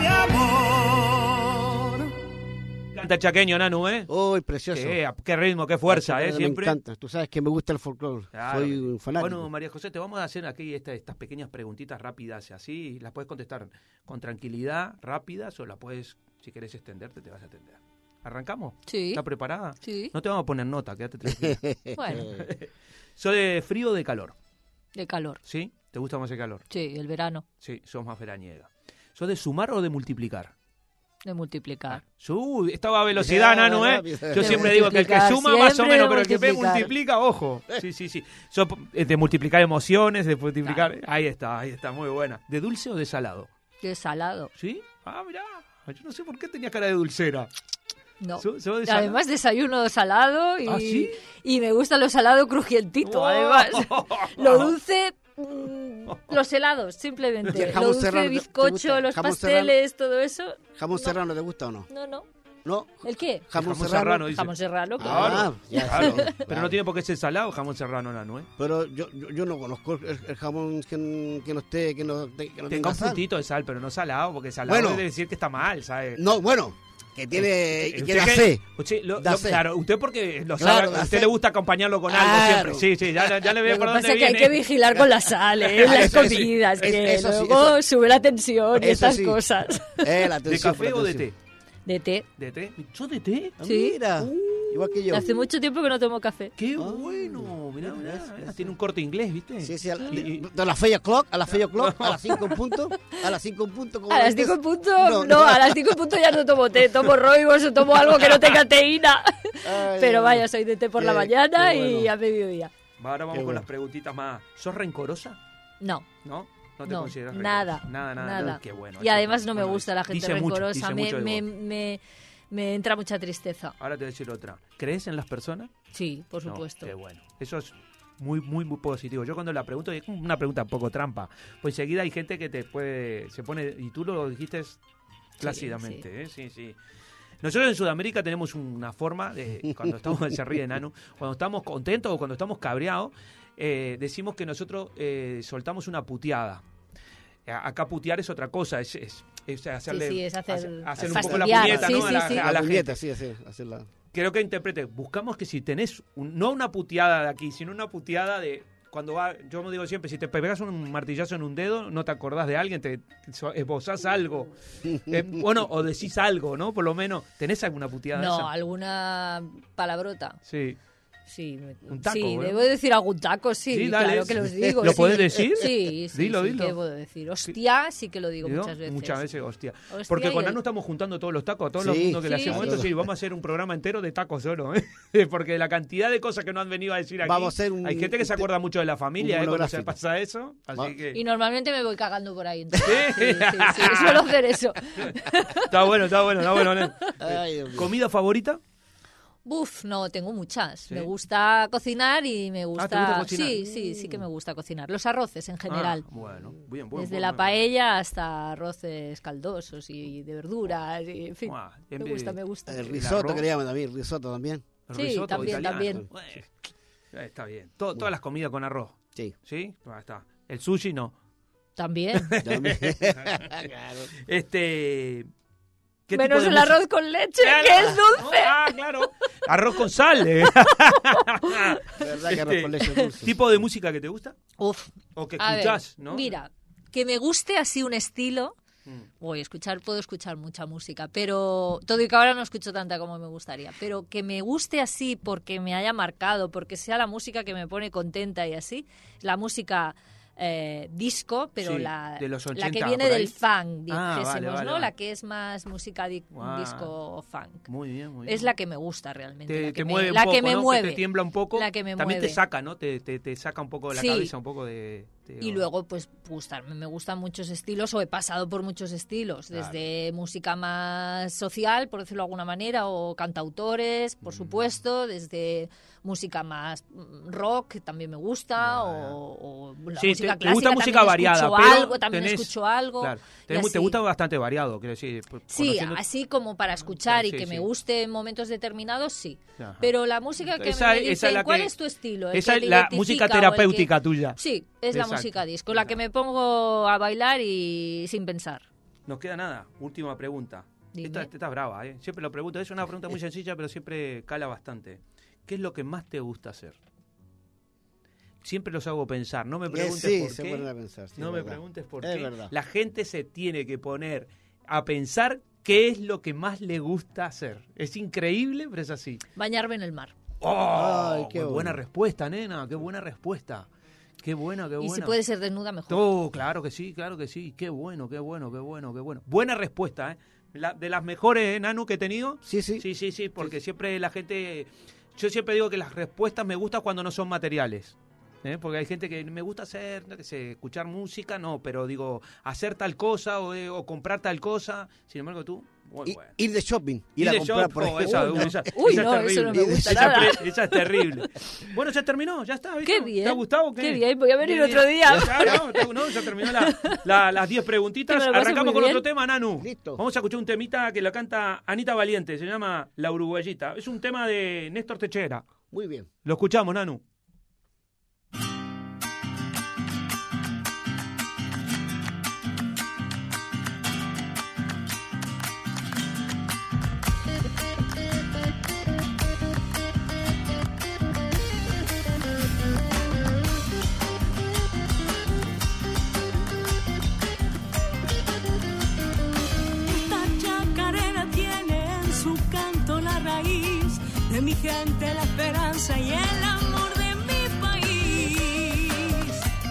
amor. Canta chaqueño, Nanu, ¿eh? Uy, precioso. Qué, qué ritmo, qué fuerza, ¿eh? Me Siempre. encanta. Tú sabes que me gusta el folclore. Claro. Soy un fanático. Bueno, María José, te vamos a hacer aquí esta- estas pequeñas preguntitas rápidas, así las puedes contestar con tranquilidad, rápidas, o las puedes, si querés extenderte, te vas a atender. ¿Arrancamos? Sí. ¿Estás preparada? Sí. No te vamos a poner nota, quédate tranquila. Bueno, ¿Sos de frío o de calor? de calor. ¿Sí? ¿Te gusta más el calor? Sí, el verano, Sí, sos más veraniega. ¿Sos de sumar o de multiplicar? de multiplicar. Uy, estaba a velocidad, Ya, Nano, ¿eh? rápido. Yo De siempre digo que el que multiplicar, suma más o siempre menos, de pero el que ve multiplicar. multiplica, ojo. Sí, sí, sí. Sos de multiplicar emociones, de multiplicar... Ahí está, ahí está, muy buena. ¿De dulce o de salado? De salado. ¿Sí? Ah, mirá. Yo no sé por qué tenía cara de dulcera. No. ¿Sos- sos de salado? Además desayuno salado y, ¿Ah, sí? y me gusta lo salado crujientito, Oh. además. Lo dulce, mm, los helados, simplemente. ¿Y el Lo jamón dulce, serrano te- te bizcocho, gusta? los ¿Jamón pasteles, todo eso. ¿Jamón No. serrano te gusta o no? No, no. ¿No? ¿El qué? Jamón, Jamón serrano. serrano, dice. Jamón serrano, claro. Ah, ya, Claro. sí, Pero claro. no tiene por qué ser salado jamón serrano, Nano, ¿eh? Pero yo, yo, yo no conozco el, el jamón que, que no esté, que no, que no Tenga tenga un sal. puntito de sal, pero no salado, porque salado Bueno. debe decir que está mal, ¿sabes? No, bueno, que tiene, Usted que da que- sed. Usted, lo- Da lo- sed. claro, usted porque lo Claro, sabe, da a usted sed. le gusta acompañarlo con algo Claro. siempre. Sí, sí, ya, ya le veo Lo por que dónde pasa es que hay viene. que vigilar con la sal, ¿eh? en las Eso sí, comidas, es- que eso sí, luego eso- sube la tensión y Eso estas sí. cosas. Eh, la ¿De atención, café la o de atención. té? De té. ¿De té? ¿Yo de té? Ah, Sí. Mira, igual que yo. Hace mucho tiempo que no tomo café. ¡Qué Ah, bueno! Mirá, mirá, eso, mirá, eso. tiene un corte inglés, ¿viste? Sí, sí, a, la- Y- y- de, de la Fey O'Clock a la Fey O'Clock, a las cinco en punto, a las cinco en punto. como A las dices. cinco en punto, No, no, no. a las cinco en punto ya no tomo té, tomo roibos o tomo algo que no tenga teína. Ay, Pero ay, vaya, soy de té por la qué- mañana qué bueno. y a mediodía. Ahora vamos Qué con bueno. las preguntitas más. ¿Sos rencorosa? No, ¿No? ¿No te no, consideras nada, rencorosa? Nada, nada, nada. nada. Qué bueno. Y eso además es no me bueno. gusta la gente Dice mucho, rencorosa, dice me, mucho de me, vos. me, me entra mucha tristeza. Ahora te voy a decir otra. ¿Crees en las personas? Sí, por No, supuesto. qué bueno. Eso es muy, muy, muy positivo. Yo cuando la pregunto, es como una pregunta un poco trampa. Pues enseguida hay gente que te puede, se pone, y tú lo dijiste plácidamente, ¿eh? Sí, sí. Nosotros en Sudamérica tenemos una forma, de, cuando estamos, se ríe Nano, cuando estamos contentos o cuando estamos cabreados, eh, decimos que nosotros eh, soltamos una puteada. Eh, Acá putear es otra cosa, es, es, es hacerle, Sí, sí, es hacer- hacer, hacer un poco la fastidiar, puñeta, sí, ¿no? sí, a la, sí. a la La gente. puñeta, sí, sí, hacerla. Creo que interprete, buscamos que si tenés, un- no una puteada de aquí, sino una puteada de, cuando va, yo me digo siempre, si te pegas un martillazo en un dedo, no te acordás de alguien, te so- esbozás algo, Eh, bueno, o decís algo, ¿no? Por lo menos, ¿tenés alguna puteada No, esa? alguna palabrota. Sí. Sí, me- Un taco, sí, ¿eh? debo decir algún taco, sí, Sí, dale. claro que los digo. ¿Lo sí. podés decir? Sí, sí, Dilo, sí, dilo. que puedo decir. Hostia, sí que lo digo ¿Digo? muchas veces. Muchas veces, hostia. Hostia Porque y con el- Nano estamos juntando todos los tacos, a todos Sí, los mundos que le sí, hacemos sí. esto, sí, vamos a hacer un programa entero de tacos solo, ¿eh? Porque la cantidad de cosas que no han venido a decir aquí. Vamos a hacer un- Hay gente que se acuerda mucho de la familia, un ¿eh? Cuando se monográfico. pasa eso. Así Va- que. Y normalmente me voy cagando por ahí. entonces, ¿Sí? sí, sí, sí, suelo hacer eso. Está bueno, está bueno, está bueno. ¿no? Ay, Dios mío. ¿Comida favorita? Buf, no, tengo muchas. ¿Sí? Me gusta cocinar y me gusta... ¿te gusta cocinar? Sí, sí, sí que me gusta cocinar. Los arroces en general. Ah, bueno, bien, bueno. Desde bueno, la bueno. paella hasta arroces caldosos y de verduras, y, en fin. Buah, me en vez- gusta, me gusta. El El risotto arroz. que le llaman también, risotto también. El Sí, risotto también, italiano. también. Bueno, eh, está bien. To- todas las comidas con arroz. Sí. ¿Sí? Ahí está. El sushi no. También. También. Este. ¿qué tipo Menos de el música? arroz con leche, Claro. que es dulce. Ah, claro. Arroz con sal. eh. ¿Verdad que arroz Este, con leche es dulce? ¿Tipo de música que te gusta? Uf. ¿O que A ver, escuchás, no? mira, que me guste así un estilo. Mm. Voy a escuchar, puedo escuchar mucha música, pero todo y que ahora no escucho tanta como me gustaría. Pero que me guste así porque me haya marcado, porque sea la música que me pone contenta y así, la música eh, disco, pero Sí, la, de los la ochenta, que viene por ahí. del funk, Ah, dijésemos, vale, vale, ¿no? vale. La que es más música di- Guau. disco funk. Muy bien, muy bien. Es la que me gusta realmente. Te, la te que me, mueve un la poco, que me ¿no? mueve. Que te tiembla un poco. La que me También mueve. te saca, ¿no? Te, te, te saca un poco de la Sí. cabeza, un poco de... de- Y luego, pues, gustarme. Me gustan muchos estilos, o he pasado por muchos estilos. Claro. Desde música más social, por decirlo de alguna manera, o cantautores, por Mm. supuesto. Desde música más mm, rock, que también me gusta. Ya, ya. O, o la Sí, música te, te clásica. gusta también música variada, escucho pero algo, también tenés- escucho algo. Claro, y tenés- te así. gusta bastante variado, quiero decir. por- Sí, conociendo- así como para escuchar y Sí, que sí. me guste en momentos determinados, sí. Ajá. Pero la música que Esa- me esa es dicen, la ¿cuál que- es tu estilo? El esa que es te la identifica música o el que- terapéutica tuya. Sí, es la Exacto. música disco, la que me pongo a bailar y sin pensar. Nos queda nada. Última pregunta. Dime. Esta, esta está brava, ¿eh? Siempre lo pregunto. Es una pregunta muy sencilla, pero siempre cala bastante. ¿Qué es lo que más te gusta hacer? Siempre los hago pensar. No me Eh, preguntes sí, por se qué. ponen a pensar, sí, no es me verdad. preguntes por Es qué. verdad. La gente se tiene que poner a pensar qué es lo que más le gusta hacer. Es increíble, pero es así. Bañarme en el mar. ¡Oh! Ay, qué buena bueno. respuesta, nena. Qué buena respuesta. Qué buena, qué Y buena. si puede ser desnuda, mejor. Oh, claro que sí, claro que sí. Qué bueno, qué bueno, qué bueno, qué bueno. Buena respuesta, ¿eh? La- de las mejores, ¿eh, Nanu, que he tenido. Sí, sí. Sí, sí, sí, porque siempre la gente... Yo siempre digo que las respuestas me gustan cuando no son materiales. ¿eh? Porque hay gente que me gusta hacer, no qué sé, escuchar música, no, pero digo, hacer tal cosa o, eh, o comprar tal cosa. Sin embargo, tú, muy I- bueno. Ir de shopping, ir Y a de comprar, shop, por oh, ejemplo. esa, Uy, no. esa- Uy, esa no, es eso no me terrible. gusta esa, nada. pre- esa es terrible. Bueno, ya terminó, ya está. ¿viste? Qué bien, ¿Te ha gustado? o ¿Qué? qué bien, voy a venir Bien, otro bien. día. Claro, no, no, ya terminó la- la- las diez preguntitas. Que me lo paso Arrancamos muy con bien. otro tema, Nanu. Listo. Vamos a escuchar un temita que lo canta Anita Valiente, se llama La Uruguayita. Es un tema de Néstor Techera. Muy bien. Lo escuchamos, Nanu. Esta chacarera tiene en su canto la raíz de mi gente, la esperanza y el amor de mi país.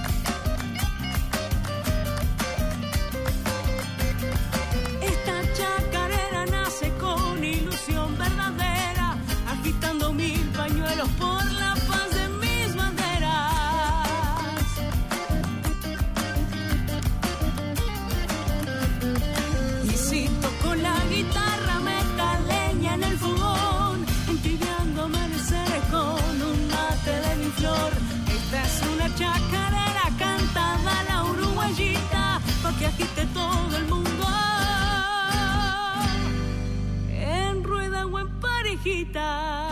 Esta chacarera nace con ilusión verdadera, agitando mil pañuelos por la paz de mis banderas. Y si toco la guitarra, meto leña en el fogón, entibiando amaneceres con un mate de mi flor. Esta es una chacarera cantada a la uruguayita, pa' que agite todo el mundo en rueda o en parejitas.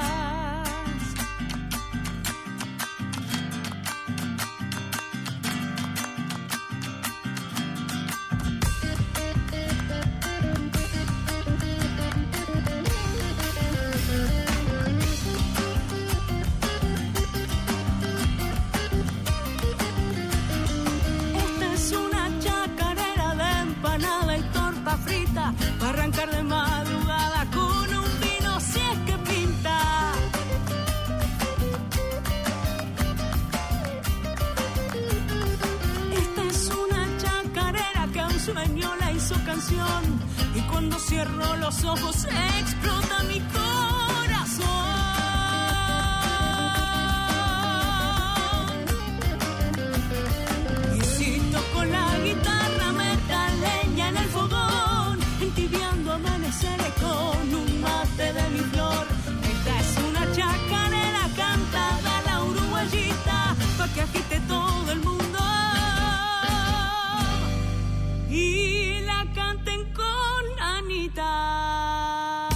Esta es una chacarera de empanada y torta frita, para arrancar de madrugada con un vino si es que pinta. Esta es una chacarera que a un sueño la hizo canción, y cuando cierro los ojos explota mi corazón. Y si toco la guitarra, meta leña en el fogón, entibiando amaneceres con un mate de mi flor. Esta es una chacarera cantada a la uruguayita, pa' que agite todo el mundo y la canten con Anita.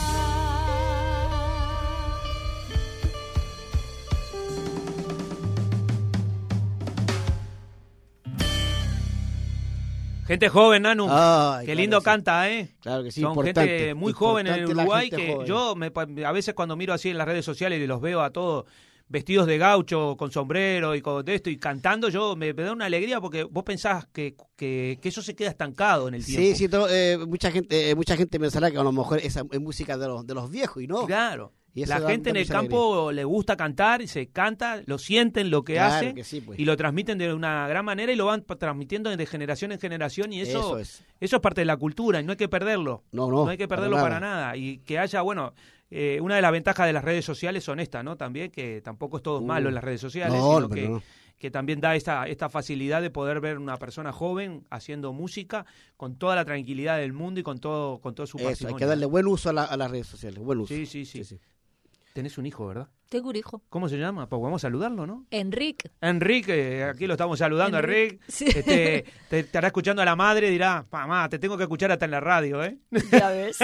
Gente joven, Nanu. Ay, Qué claro lindo que sí. canta, ¿eh? Claro que sí, Son importante, gente muy joven en el importante la Uruguay gente que joven. yo me, a veces cuando miro así en las redes sociales y los veo a todos vestidos de gaucho, con sombrero y con esto y cantando, yo me, me da una alegría porque vos pensás que, que, que eso se queda estancado en el tiempo. Sí, sí, todo, eh, mucha gente eh, mucha gente pensará que a lo mejor esa es música de los, de los viejos y no. Claro. Y eso la da- gente da en el mucha campo le gusta cantar, se canta, lo sienten lo que Claro hacen que sí, pues. y lo transmiten de una gran manera y lo van pa- transmitiendo de generación en generación y eso, Eso es. eso es parte de la cultura y no hay que perderlo. No, no, hay que para perderlo nada. para nada. Y que haya, bueno, eh, una de las ventajas de las redes sociales son estas, ¿no? También que tampoco es todo Uh, malo en las redes sociales, no, sino no, que, pero no. que también da esta, esta facilidad de poder ver una persona joven haciendo música con toda la tranquilidad del mundo y con todo, con todo su Eso, hay patrimonio. que darle buen uso a, la- a las redes sociales, buen uso. Sí, sí, sí. Tenés un hijo, ¿verdad? Tengo un hijo. ¿Cómo se llama? Pues vamos a saludarlo, ¿no? Enrique. Enrique, aquí lo estamos saludando, Enrique, Enrique. sí. Este, te estará escuchando a la madre y dirá, mamá, te tengo que escuchar hasta en la radio, ¿eh? Ya ves.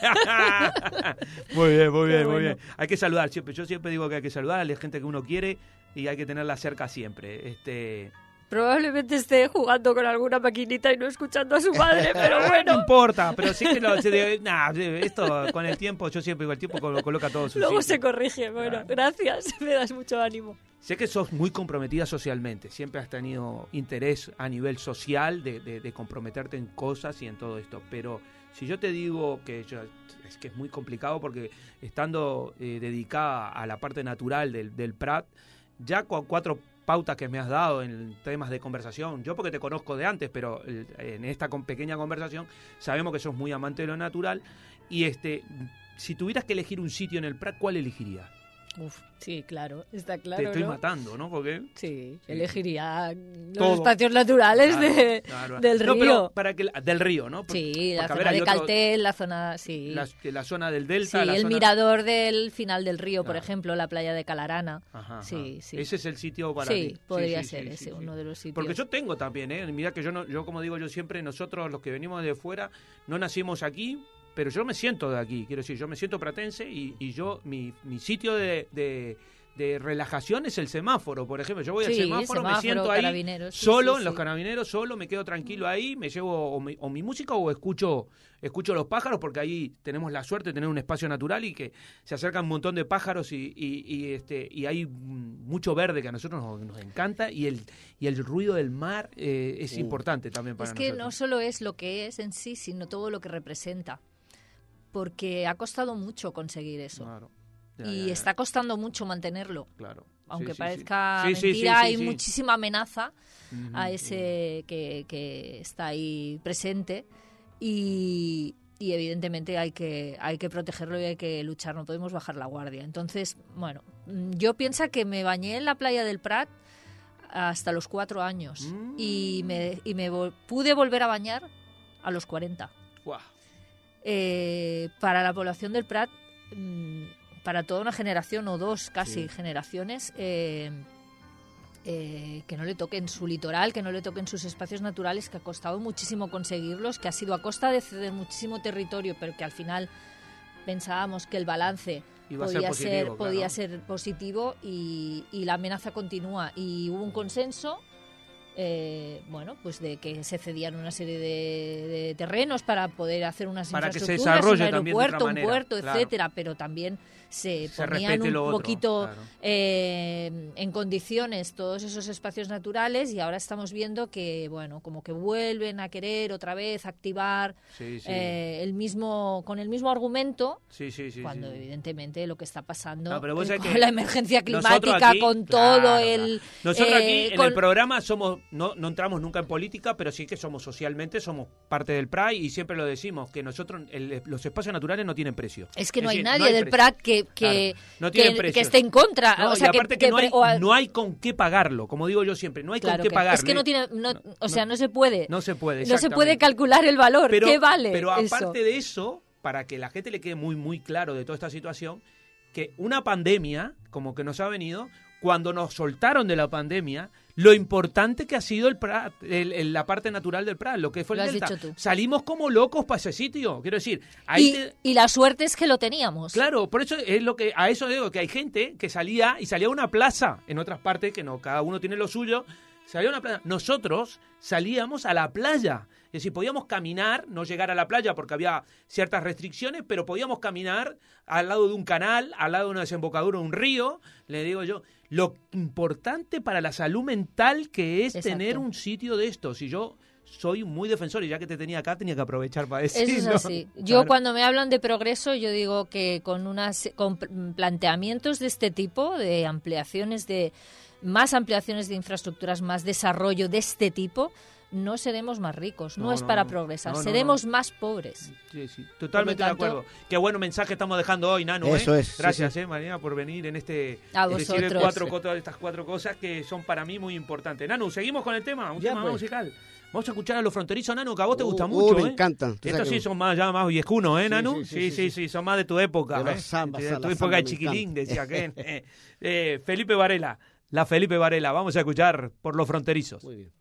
Muy bien, muy Qué bien, muy bueno. bien. Hay que saludar, siempre. Yo siempre digo que hay que saludar a la gente que uno quiere y hay que tenerla cerca siempre. Este, Probablemente esté jugando con alguna maquinita y no escuchando a su madre, pero no bueno. importa, pero sí que lo, se debe- nah, esto con el tiempo, yo siempre digo, el tiempo colo- coloca todo en su Luego sitio. se corrige. Bueno, gracias. Me das mucho ánimo. Sé que sos muy comprometida socialmente, siempre has tenido interés a nivel social de, de- de comprometerte en cosas y en todo esto, pero si yo te digo que yo- es que es muy complicado porque estando eh, dedicada a la parte natural del, del Prat, ya con cuatro pautas que me has dado en temas de conversación, yo porque te conozco de antes, pero el- en esta con- pequeña conversación sabemos que sos muy amante de lo natural y este, si tuvieras que elegir un sitio en el Prat, ¿cuál elegirías? Uf, sí, claro. Está claro, te estoy ¿no? matando, ¿no? Porque Sí, elegiría los Todo. espacios naturales Claro, de, claro. del No, río. pero para que la- del río, ¿no? Por- Sí, la porque, a zona ver, hay de otro- Caltel, la zona, sí. la, que la zona del delta, Sí, la el zona- mirador del final del río, por Claro. ejemplo, la playa de Calarana. Ajá, Sí, ajá. sí. Ese es el sitio para Sí, ti. podría sí, ser sí, ese, sí, sí. uno de los sitios. Porque yo tengo también, ¿eh? Mira que yo, no, yo como digo yo siempre, nosotros los que venimos de fuera, no nacimos aquí, pero yo me siento de aquí. Quiero decir, yo me siento pratense y, y yo, mi, mi sitio de, de, de relajación es el semáforo, por ejemplo. Yo voy al Sí, semáforo, me semáforo, siento ahí carabineros, sí, solo sí, en los sí. carabineros, solo, me quedo tranquilo ahí, me llevo o mi, o mi música o escucho escucho los pájaros, porque ahí tenemos la suerte de tener un espacio natural y que se acercan un montón de pájaros y, y, y, este y hay mm, mucho verde que a nosotros nos, nos encanta y el y el ruido del mar eh, es Uh. importante también para Es que no nosotros. solo es lo que es en sí, sino todo lo que representa. Porque ha costado mucho conseguir eso. Claro. Ya, y ya, ya. está costando mucho mantenerlo. Claro. Aunque Sí, sí, parezca sí. Sí, sí, mentira, sí, sí, hay sí. muchísima amenaza Ujú, a ese que, que está ahí presente y, y evidentemente hay que, hay que protegerlo y hay que luchar, no podemos bajar la guardia. Entonces, bueno, mm, yo pienso que me bañé en la playa del Prat hasta los cuatro años Mm. y me, y me vol- pude volver a bañar a los cuarenta. Guau. Eh, para la población del Prat, mm, para toda una generación o dos casi Sí. generaciones, eh, eh, que no le toquen su litoral, que no le toquen sus espacios naturales, que ha costado muchísimo conseguirlos, que ha sido a costa de ceder muchísimo territorio, pero que al final pensábamos que el balance Iba a ser podía positivo, ser, claro. podía ser positivo y, y la amenaza continúa. Y hubo un consenso, eh, bueno, pues de que se cedían una serie de, de terrenos para poder hacer unas Para que se infraestructuras, desarrolle un también de otra aeropuerto, un manera, puerto, claro. etcétera, pero también se, Se ponían respete un lo otro, poquito claro. eh, en condiciones todos esos espacios naturales y ahora estamos viendo que, bueno, como que vuelven a querer otra vez activar Sí, sí. eh, el mismo, con el mismo argumento, Sí, sí, sí. cuando sí. evidentemente lo que está pasando No, pero vos eh, sabés con que la emergencia nosotros climática, aquí- con claro, todo claro. el... Nosotros eh, aquí en con- el programa somos no, no entramos nunca en política, pero sí que somos socialmente, somos parte del P R A I y siempre lo decimos, que nosotros el- los espacios naturales no tienen precio. Es que no Es hay decir, nadie no hay del precio. Prat que, que, Claro, no que, tienen que precios. esté en contra. No, o sea, y aparte que, que no, hay, pre- o a- no hay con qué pagarlo, como digo yo siempre, no hay claro con qué que- pagarlo. Es que no tiene... no- No, o sea, no- no se puede. No se puede, No se exactamente. puede calcular el valor. Pero, ¿Qué vale pero eso? aparte de eso, para que la gente le quede muy, muy claro de toda esta situación, que una pandemia, como que nos ha venido, cuando nos soltaron de la pandemia, lo importante que ha sido el Prat, el- el- la parte natural del Prat, lo que fue Lo el has Delta. dicho tú. Salimos como locos para ese sitio, quiero decir. Ahí Y, te- y la suerte es que lo teníamos. Claro, por eso es lo que a eso digo que hay gente que salía y salía a una plaza en otras partes que no, cada uno tiene lo suyo. Salía a una plaza. Nosotros salíamos a la playa. Es decir, podíamos caminar, no llegar a la playa porque había ciertas restricciones, pero podíamos caminar al lado de un canal, al lado de una desembocadura de un río. Le digo yo, lo importante para la salud mental que es Exacto. tener un sitio de estos. Y yo soy muy defensor y ya que te tenía acá tenía que aprovechar para decir. Eso es ¿no? así. Yo Claro. cuando me hablan de progreso, yo digo que con unas con planteamientos de este tipo, de ampliaciones de más ampliaciones de infraestructuras, más desarrollo de este tipo, no seremos más ricos. No, No, es no, para no. progresar, No, no, más no. más pobres. Sí, sí, totalmente Por lo tanto- de acuerdo. Qué buen mensaje estamos dejando hoy, Nano. Eso ¿eh? es, sí, Gracias, sí. eh, María, por venir en este. A decir vosotros. cuatro, Sí. co- estas cuatro cosas que son para mí muy importantes. Nano, seguimos con el tema, un Ya, tema pues. musical. Vamos a escuchar a Los Fronterizos, Nano, que a vos te Uh, gusta uh, mucho. me ¿eh? encantan. Tú Estos sabes sí que- son más, ya más viejunos, ¿eh, Sí, Nano? sí, Sí, sí, sí, sí, sí, son más de tu época. De ¿eh? las zambas, de la tu zamba época me de chiquilín, encanta. decía que. Eh, eh, Felipe Varela, la Felipe Varela. Vamos a escuchar por Los Fronterizos. Muy bien.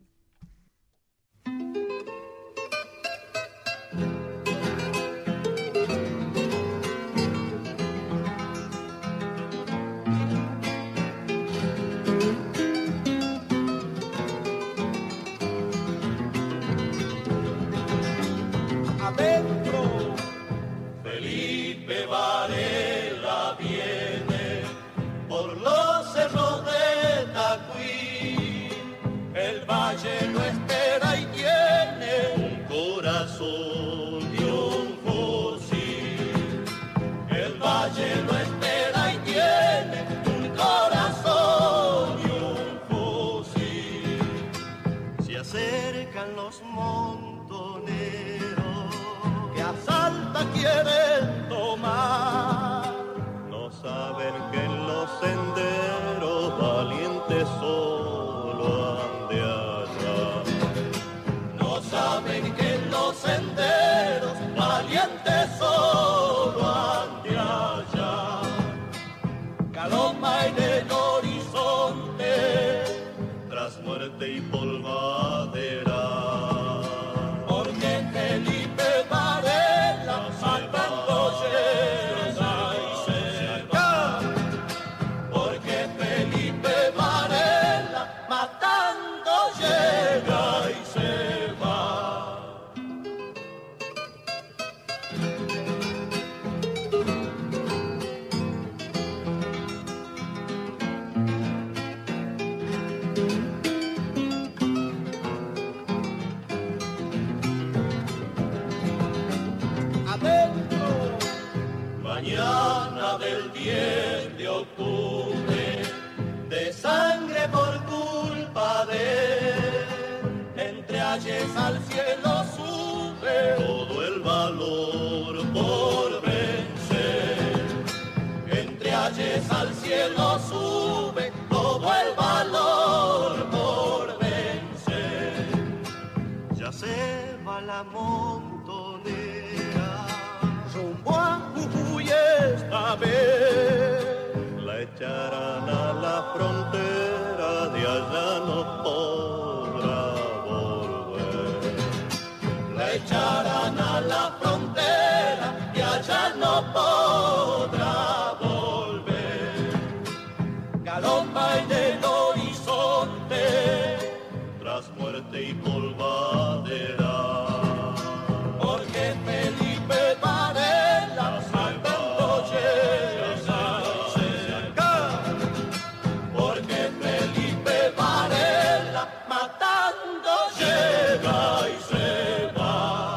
Adentro, Felipe Varela viene por los cerros de Tacuí. El valle lo espera y tiene un corazón y un fusil. El valle lo espera y tiene un corazón y un fusil. Se acercan los montoneros que a Salta quieren tomar. No saben que en los senderos valientes solo han de hallar. No saben que en los senderos valientes solo han de hallar. Caloma en el horizonte, tras muerte y polvadera. Porque Felipe Varela matando llega y se va. Porque Felipe Varela matando llega y se va. Adentro, mañana del diez de octubre, de sangre por culpa de él, entre ayes al cielo sube todo el valor por vencer. Entre ayes al cielo sube todo el valor por vencer. Ya se va la montonera rumbo a Jujuy esta vez. La echarán a la frontera, de allá no podrá volver. La echarán a la frontera, de allá no podrá volver. Galopa en el horizonte, tras muerte y polvadera. Porque Felipe Varela matando llega y se va. Porque Felipe Varela matando llega y se va.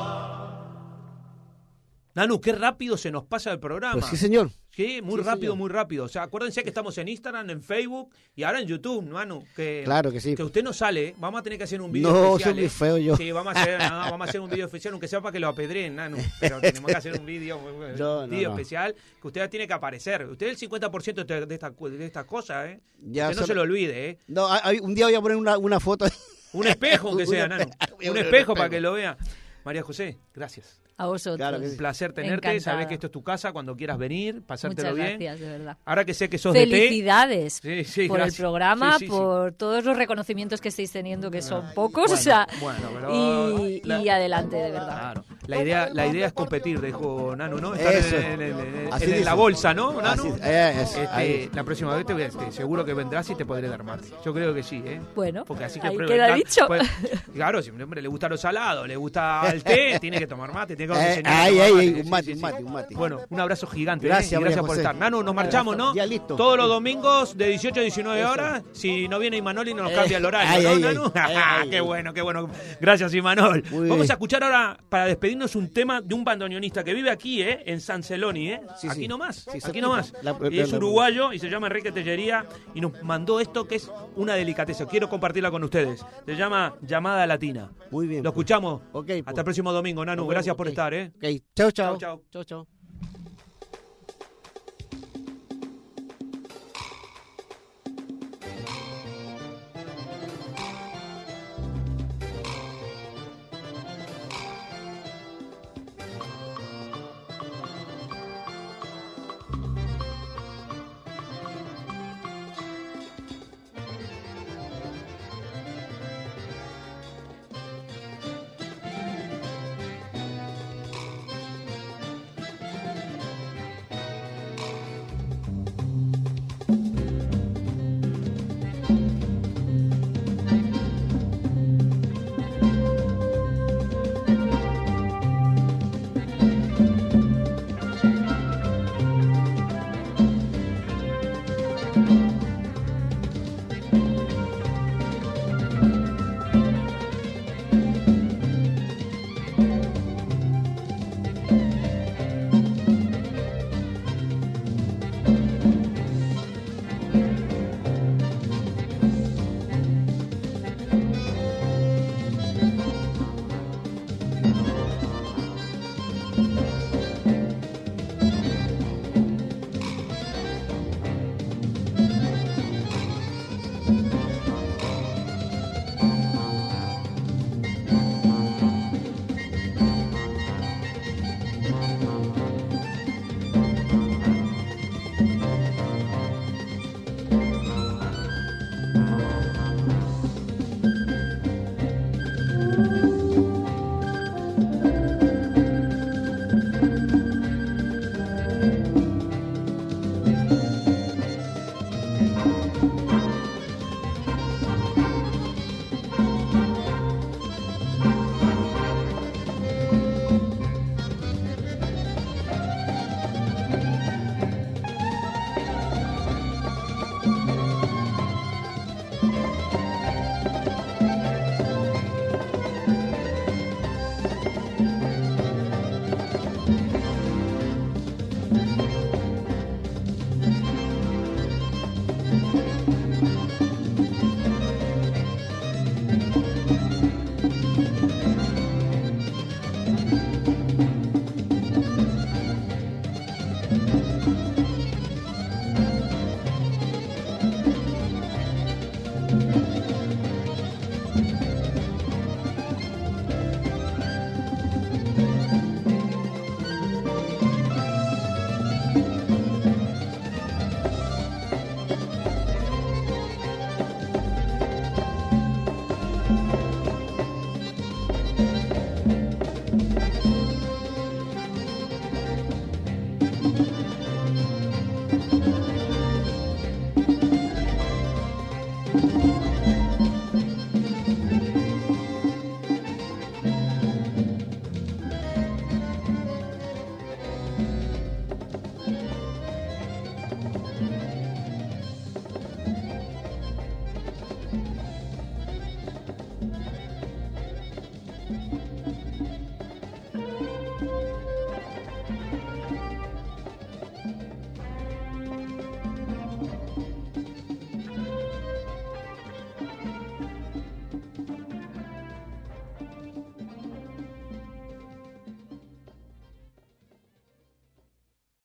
Nanu, qué rápido se nos pasa el programa. Pues sí, señor. Sí, muy Sí, rápido, señor. muy rápido. O sea, acuérdense que estamos en Instagram, en Facebook y ahora en YouTube, Nanu. Que, Claro que sí. Que usted no sale. Vamos a tener que hacer un video No, especial. soy muy ¿eh? feo yo. Sí, vamos a hacer, no, vamos a hacer un video especial, aunque sea para que lo apedreen, Nanu. Pero tenemos que hacer un video, un No, no, video no. especial que usted tiene que aparecer. Usted es el cincuenta por ciento de, de estas de estas cosas, ¿eh? Ya Usted no solo- se lo olvide, ¿eh? No, hay- un día voy a poner una, una foto. Un espejo, aunque Un sea, espejo. Nanu. Voy a Un poner espejo un para espejo. que lo vea. María José, gracias. A vosotros. Claro que Un sí. placer tenerte. Encantada. Sabés que esto es tu casa cuando quieras venir, pasártelo Muchas bien. gracias, de verdad. Ahora que sé que sos de té. Felicidades Sí, sí, por gracias. el programa, Sí, sí, sí. por todos los reconocimientos que estáis teniendo, que son pocos, bueno, o sea, bueno, pero y, la- y adelante, de verdad. Claro. La idea, la idea es competir, dijo Nanu, ¿no? Estar Eso. en, en- en- en- Así en dice. la bolsa, ¿no, Nanu? Así, eh, eso, Este, ahí. la próxima vez te voy a, este, seguro que vendrás y te podré dar mate. Yo creo que sí, ¿eh? Bueno, Porque así que ahí pruebe- queda da- dicho. pues, claro, si a un hombre le gusta lo salado, le gusta el té, tiene que tomar mate, tiene que Eh, enseñar a ahí, tomar ahí, mate. ahí, Sí, un mate, sí, un sí. mate, un mate. Bueno, un abrazo gigante, Gracias, ¿eh? Y María gracias por José. estar. Nanu, nos marchamos, ¿no? Ya listo. Todos los domingos de dieciocho a diecinueve Eso. horas. Si no viene Imanol y no nos Eh, cambia el horario, ahí, ¿no, ahí, Nanu? ahí, ahí, Qué ahí. bueno, qué bueno. Gracias, Imanol. Muy Vamos bien. a escuchar ahora, para despedirnos, un tema de un bandoneonista que vive aquí, ¿eh? En San Celoni, ¿eh? Sí, aquí sí. nomás, Sí, aquí cerquita. nomás. La- y es la- uruguayo y se llama Enrique Tellería y nos mandó esto que es una delicateza. Quiero compartirla con ustedes. Se llama Llamada Latina. Muy bien. Lo pues. escuchamos. Ok, Hasta pues. el próximo domingo, Nanu. Nos Gracias vemos, por ok. estar, ¿eh? Ok, chao, chao. Chau, chau. Chao, chao.